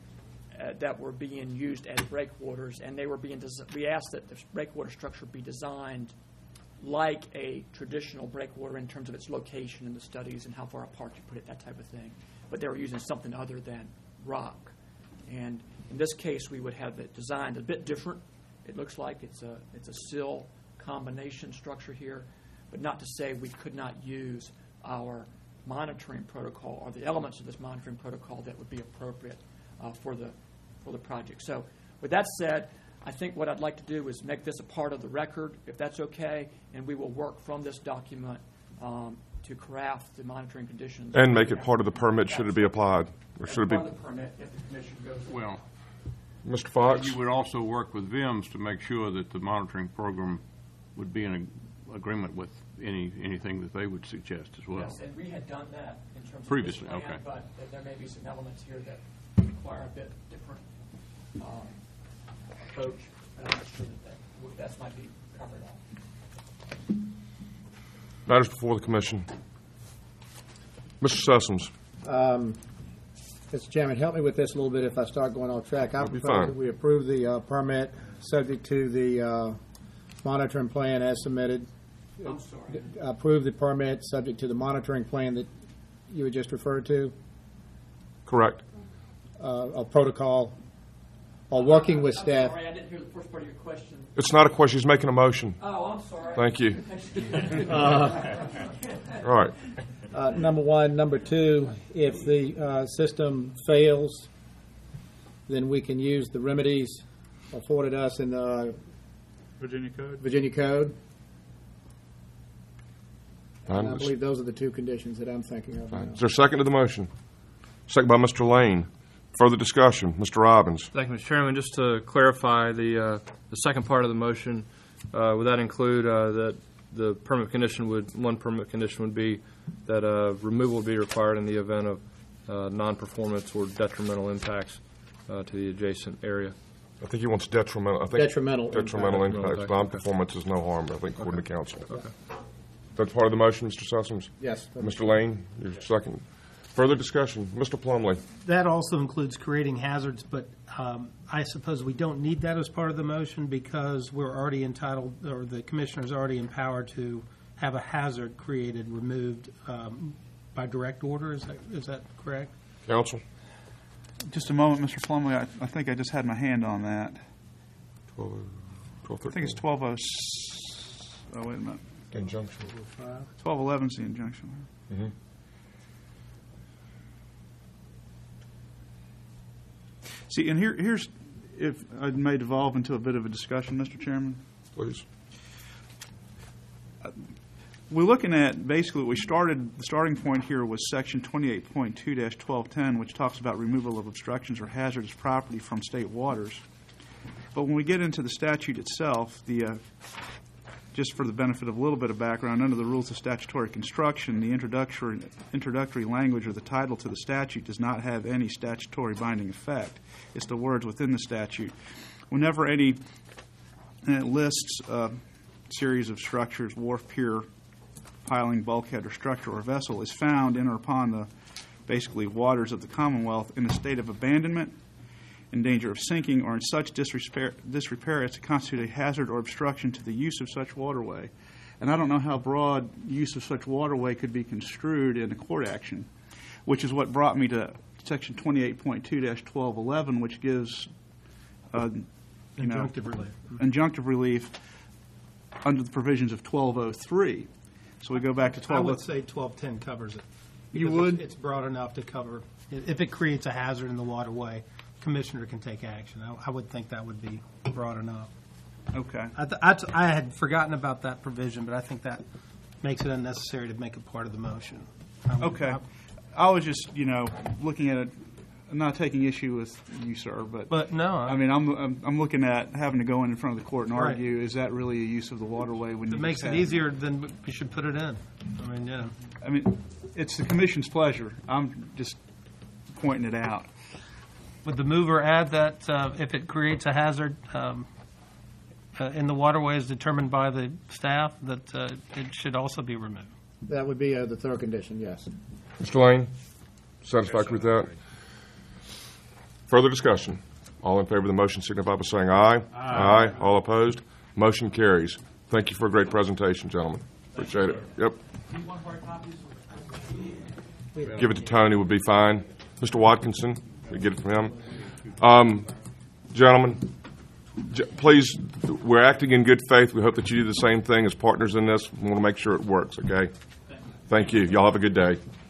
that were being used as breakwaters, and they were being. We asked that the breakwater structure be designed like a traditional breakwater in terms of its location in the studies and how far apart you put it, that type of thing. But they were using something other than rock. And in this case, we would have it designed a bit different. It looks like it's a sill combination structure here, but not to say we could not use our monitoring protocol or the elements of this monitoring protocol that would be appropriate for the project. So with that said, I think what I'd like to do is make this a part of the record, if that's okay, and we will work from this document to craft the monitoring conditions. And make it part of the permit should it be applied? Or should it be? Part of the permit if the commission goes. Well, Mr. Fox? you would also work with VIMS to make sure that the monitoring program would be in agreement with anything that they would suggest as well. Yes, and we had done that in terms of Previously, this plan, okay. but there may be some elements here that require a bit different approach, and I'm not sure that might be covered off. Matters before the commission. Mr. Sessoms. Mr. Chairman, help me with this a little bit if I start going off track. I That'll be propose fine. that we approve the permit subject to the monitoring plan as submitted. I'm sorry. Approve the permit subject to the monitoring plan that you had just referred to, Correct. a protocol, or working with staff. I'm sorry, I didn't hear the first part of your question. It's not a question. He's making a motion. Oh, I'm sorry. Thank you. All right. Number one. Number two, if the system fails, then we can use the remedies afforded us in the Virginia Code? Virginia Code. Fine. And I believe those are the two conditions that I'm thinking of now. Is there a second to the motion? Second by Mr. Lane. Further discussion. Mr. Robbins. Thank you, Mr. Chairman. Just to clarify the second part of the motion, would that include that the permit condition one permit condition would be that removal would be required in the event of non-performance or detrimental impacts to the adjacent area? I think he wants detrimental. I think Detrimental Detrimental impact. impacts. Okay. Non-performance is no harm, I think, according to council. Okay. That's part of the motion, Mr. Sessoms? Yes. Mr. Lane, your second. Further discussion. Mr. Plumley. That also includes creating hazards, but I suppose we don't need that as part of the motion because we're already entitled, or the commissioner's already empowered to have a hazard created, removed by direct order. Is that correct? Council? Just a moment, Mr. Plumley. I think I just had my hand on that. 12, I think it's 12:06. Oh, wait a minute. Injunction. 12:11 is the injunction. Mm-hmm. See, and here's, if I may devolve into a bit of a discussion, Mr. Chairman. Please. We're looking at, basically, the starting point here was section 28.2-1210, which talks about removal of obstructions or hazardous property from state waters. But when we get into the statute itself, just for the benefit of a little bit of background, under the rules of statutory construction, the introductory language or the title to the statute does not have any statutory binding effect. It's the words within the statute. Whenever and it lists a series of structures, wharf, pier, piling, bulkhead, or structure or vessel is found in or upon the basically waters of the Commonwealth in a state of abandonment, in danger of sinking, or in such disrepair as to constitute a hazard or obstruction to the use of such waterway. And I don't know how broad use of such waterway could be construed in a court action, which is what brought me to section 28.2-1211, which gives Injunctive relief. Injunctive relief under the provisions of 1203. So we go back to 12. I would say 1210 covers it. You because would? It's broad enough to cover. If it creates a hazard in the waterway, commissioner can take action. I would think that would be broad enough. Okay. I had forgotten about that provision, but I think that makes it unnecessary to make it part of the motion. Okay. I was just, looking at it. I'm not taking issue with you, sir, but no. I mean, I'm looking at having to go in front of the court and Right. argue. Is that really a use of the waterway? When If it makes it easier, then we should put it in. I mean, it's the commission's pleasure. I'm just pointing it out. Would the mover add that if it creates a hazard in the waterways determined by the staff, that it should also be removed? That would be the third condition, yes. Mr. Lane, satisfied with that? Further discussion. All in favor of the motion signify by saying aye. Aye. All opposed? Motion carries. Thank you for a great presentation, gentlemen. Appreciate it. Yep. Give it to Tony would be fine. Mr. Watkinson, we get it from him. Gentlemen, please, we're acting in good faith. We hope that you do the same thing as partners in this. We want to make sure it works, okay? Thank you. Y'all have a good day.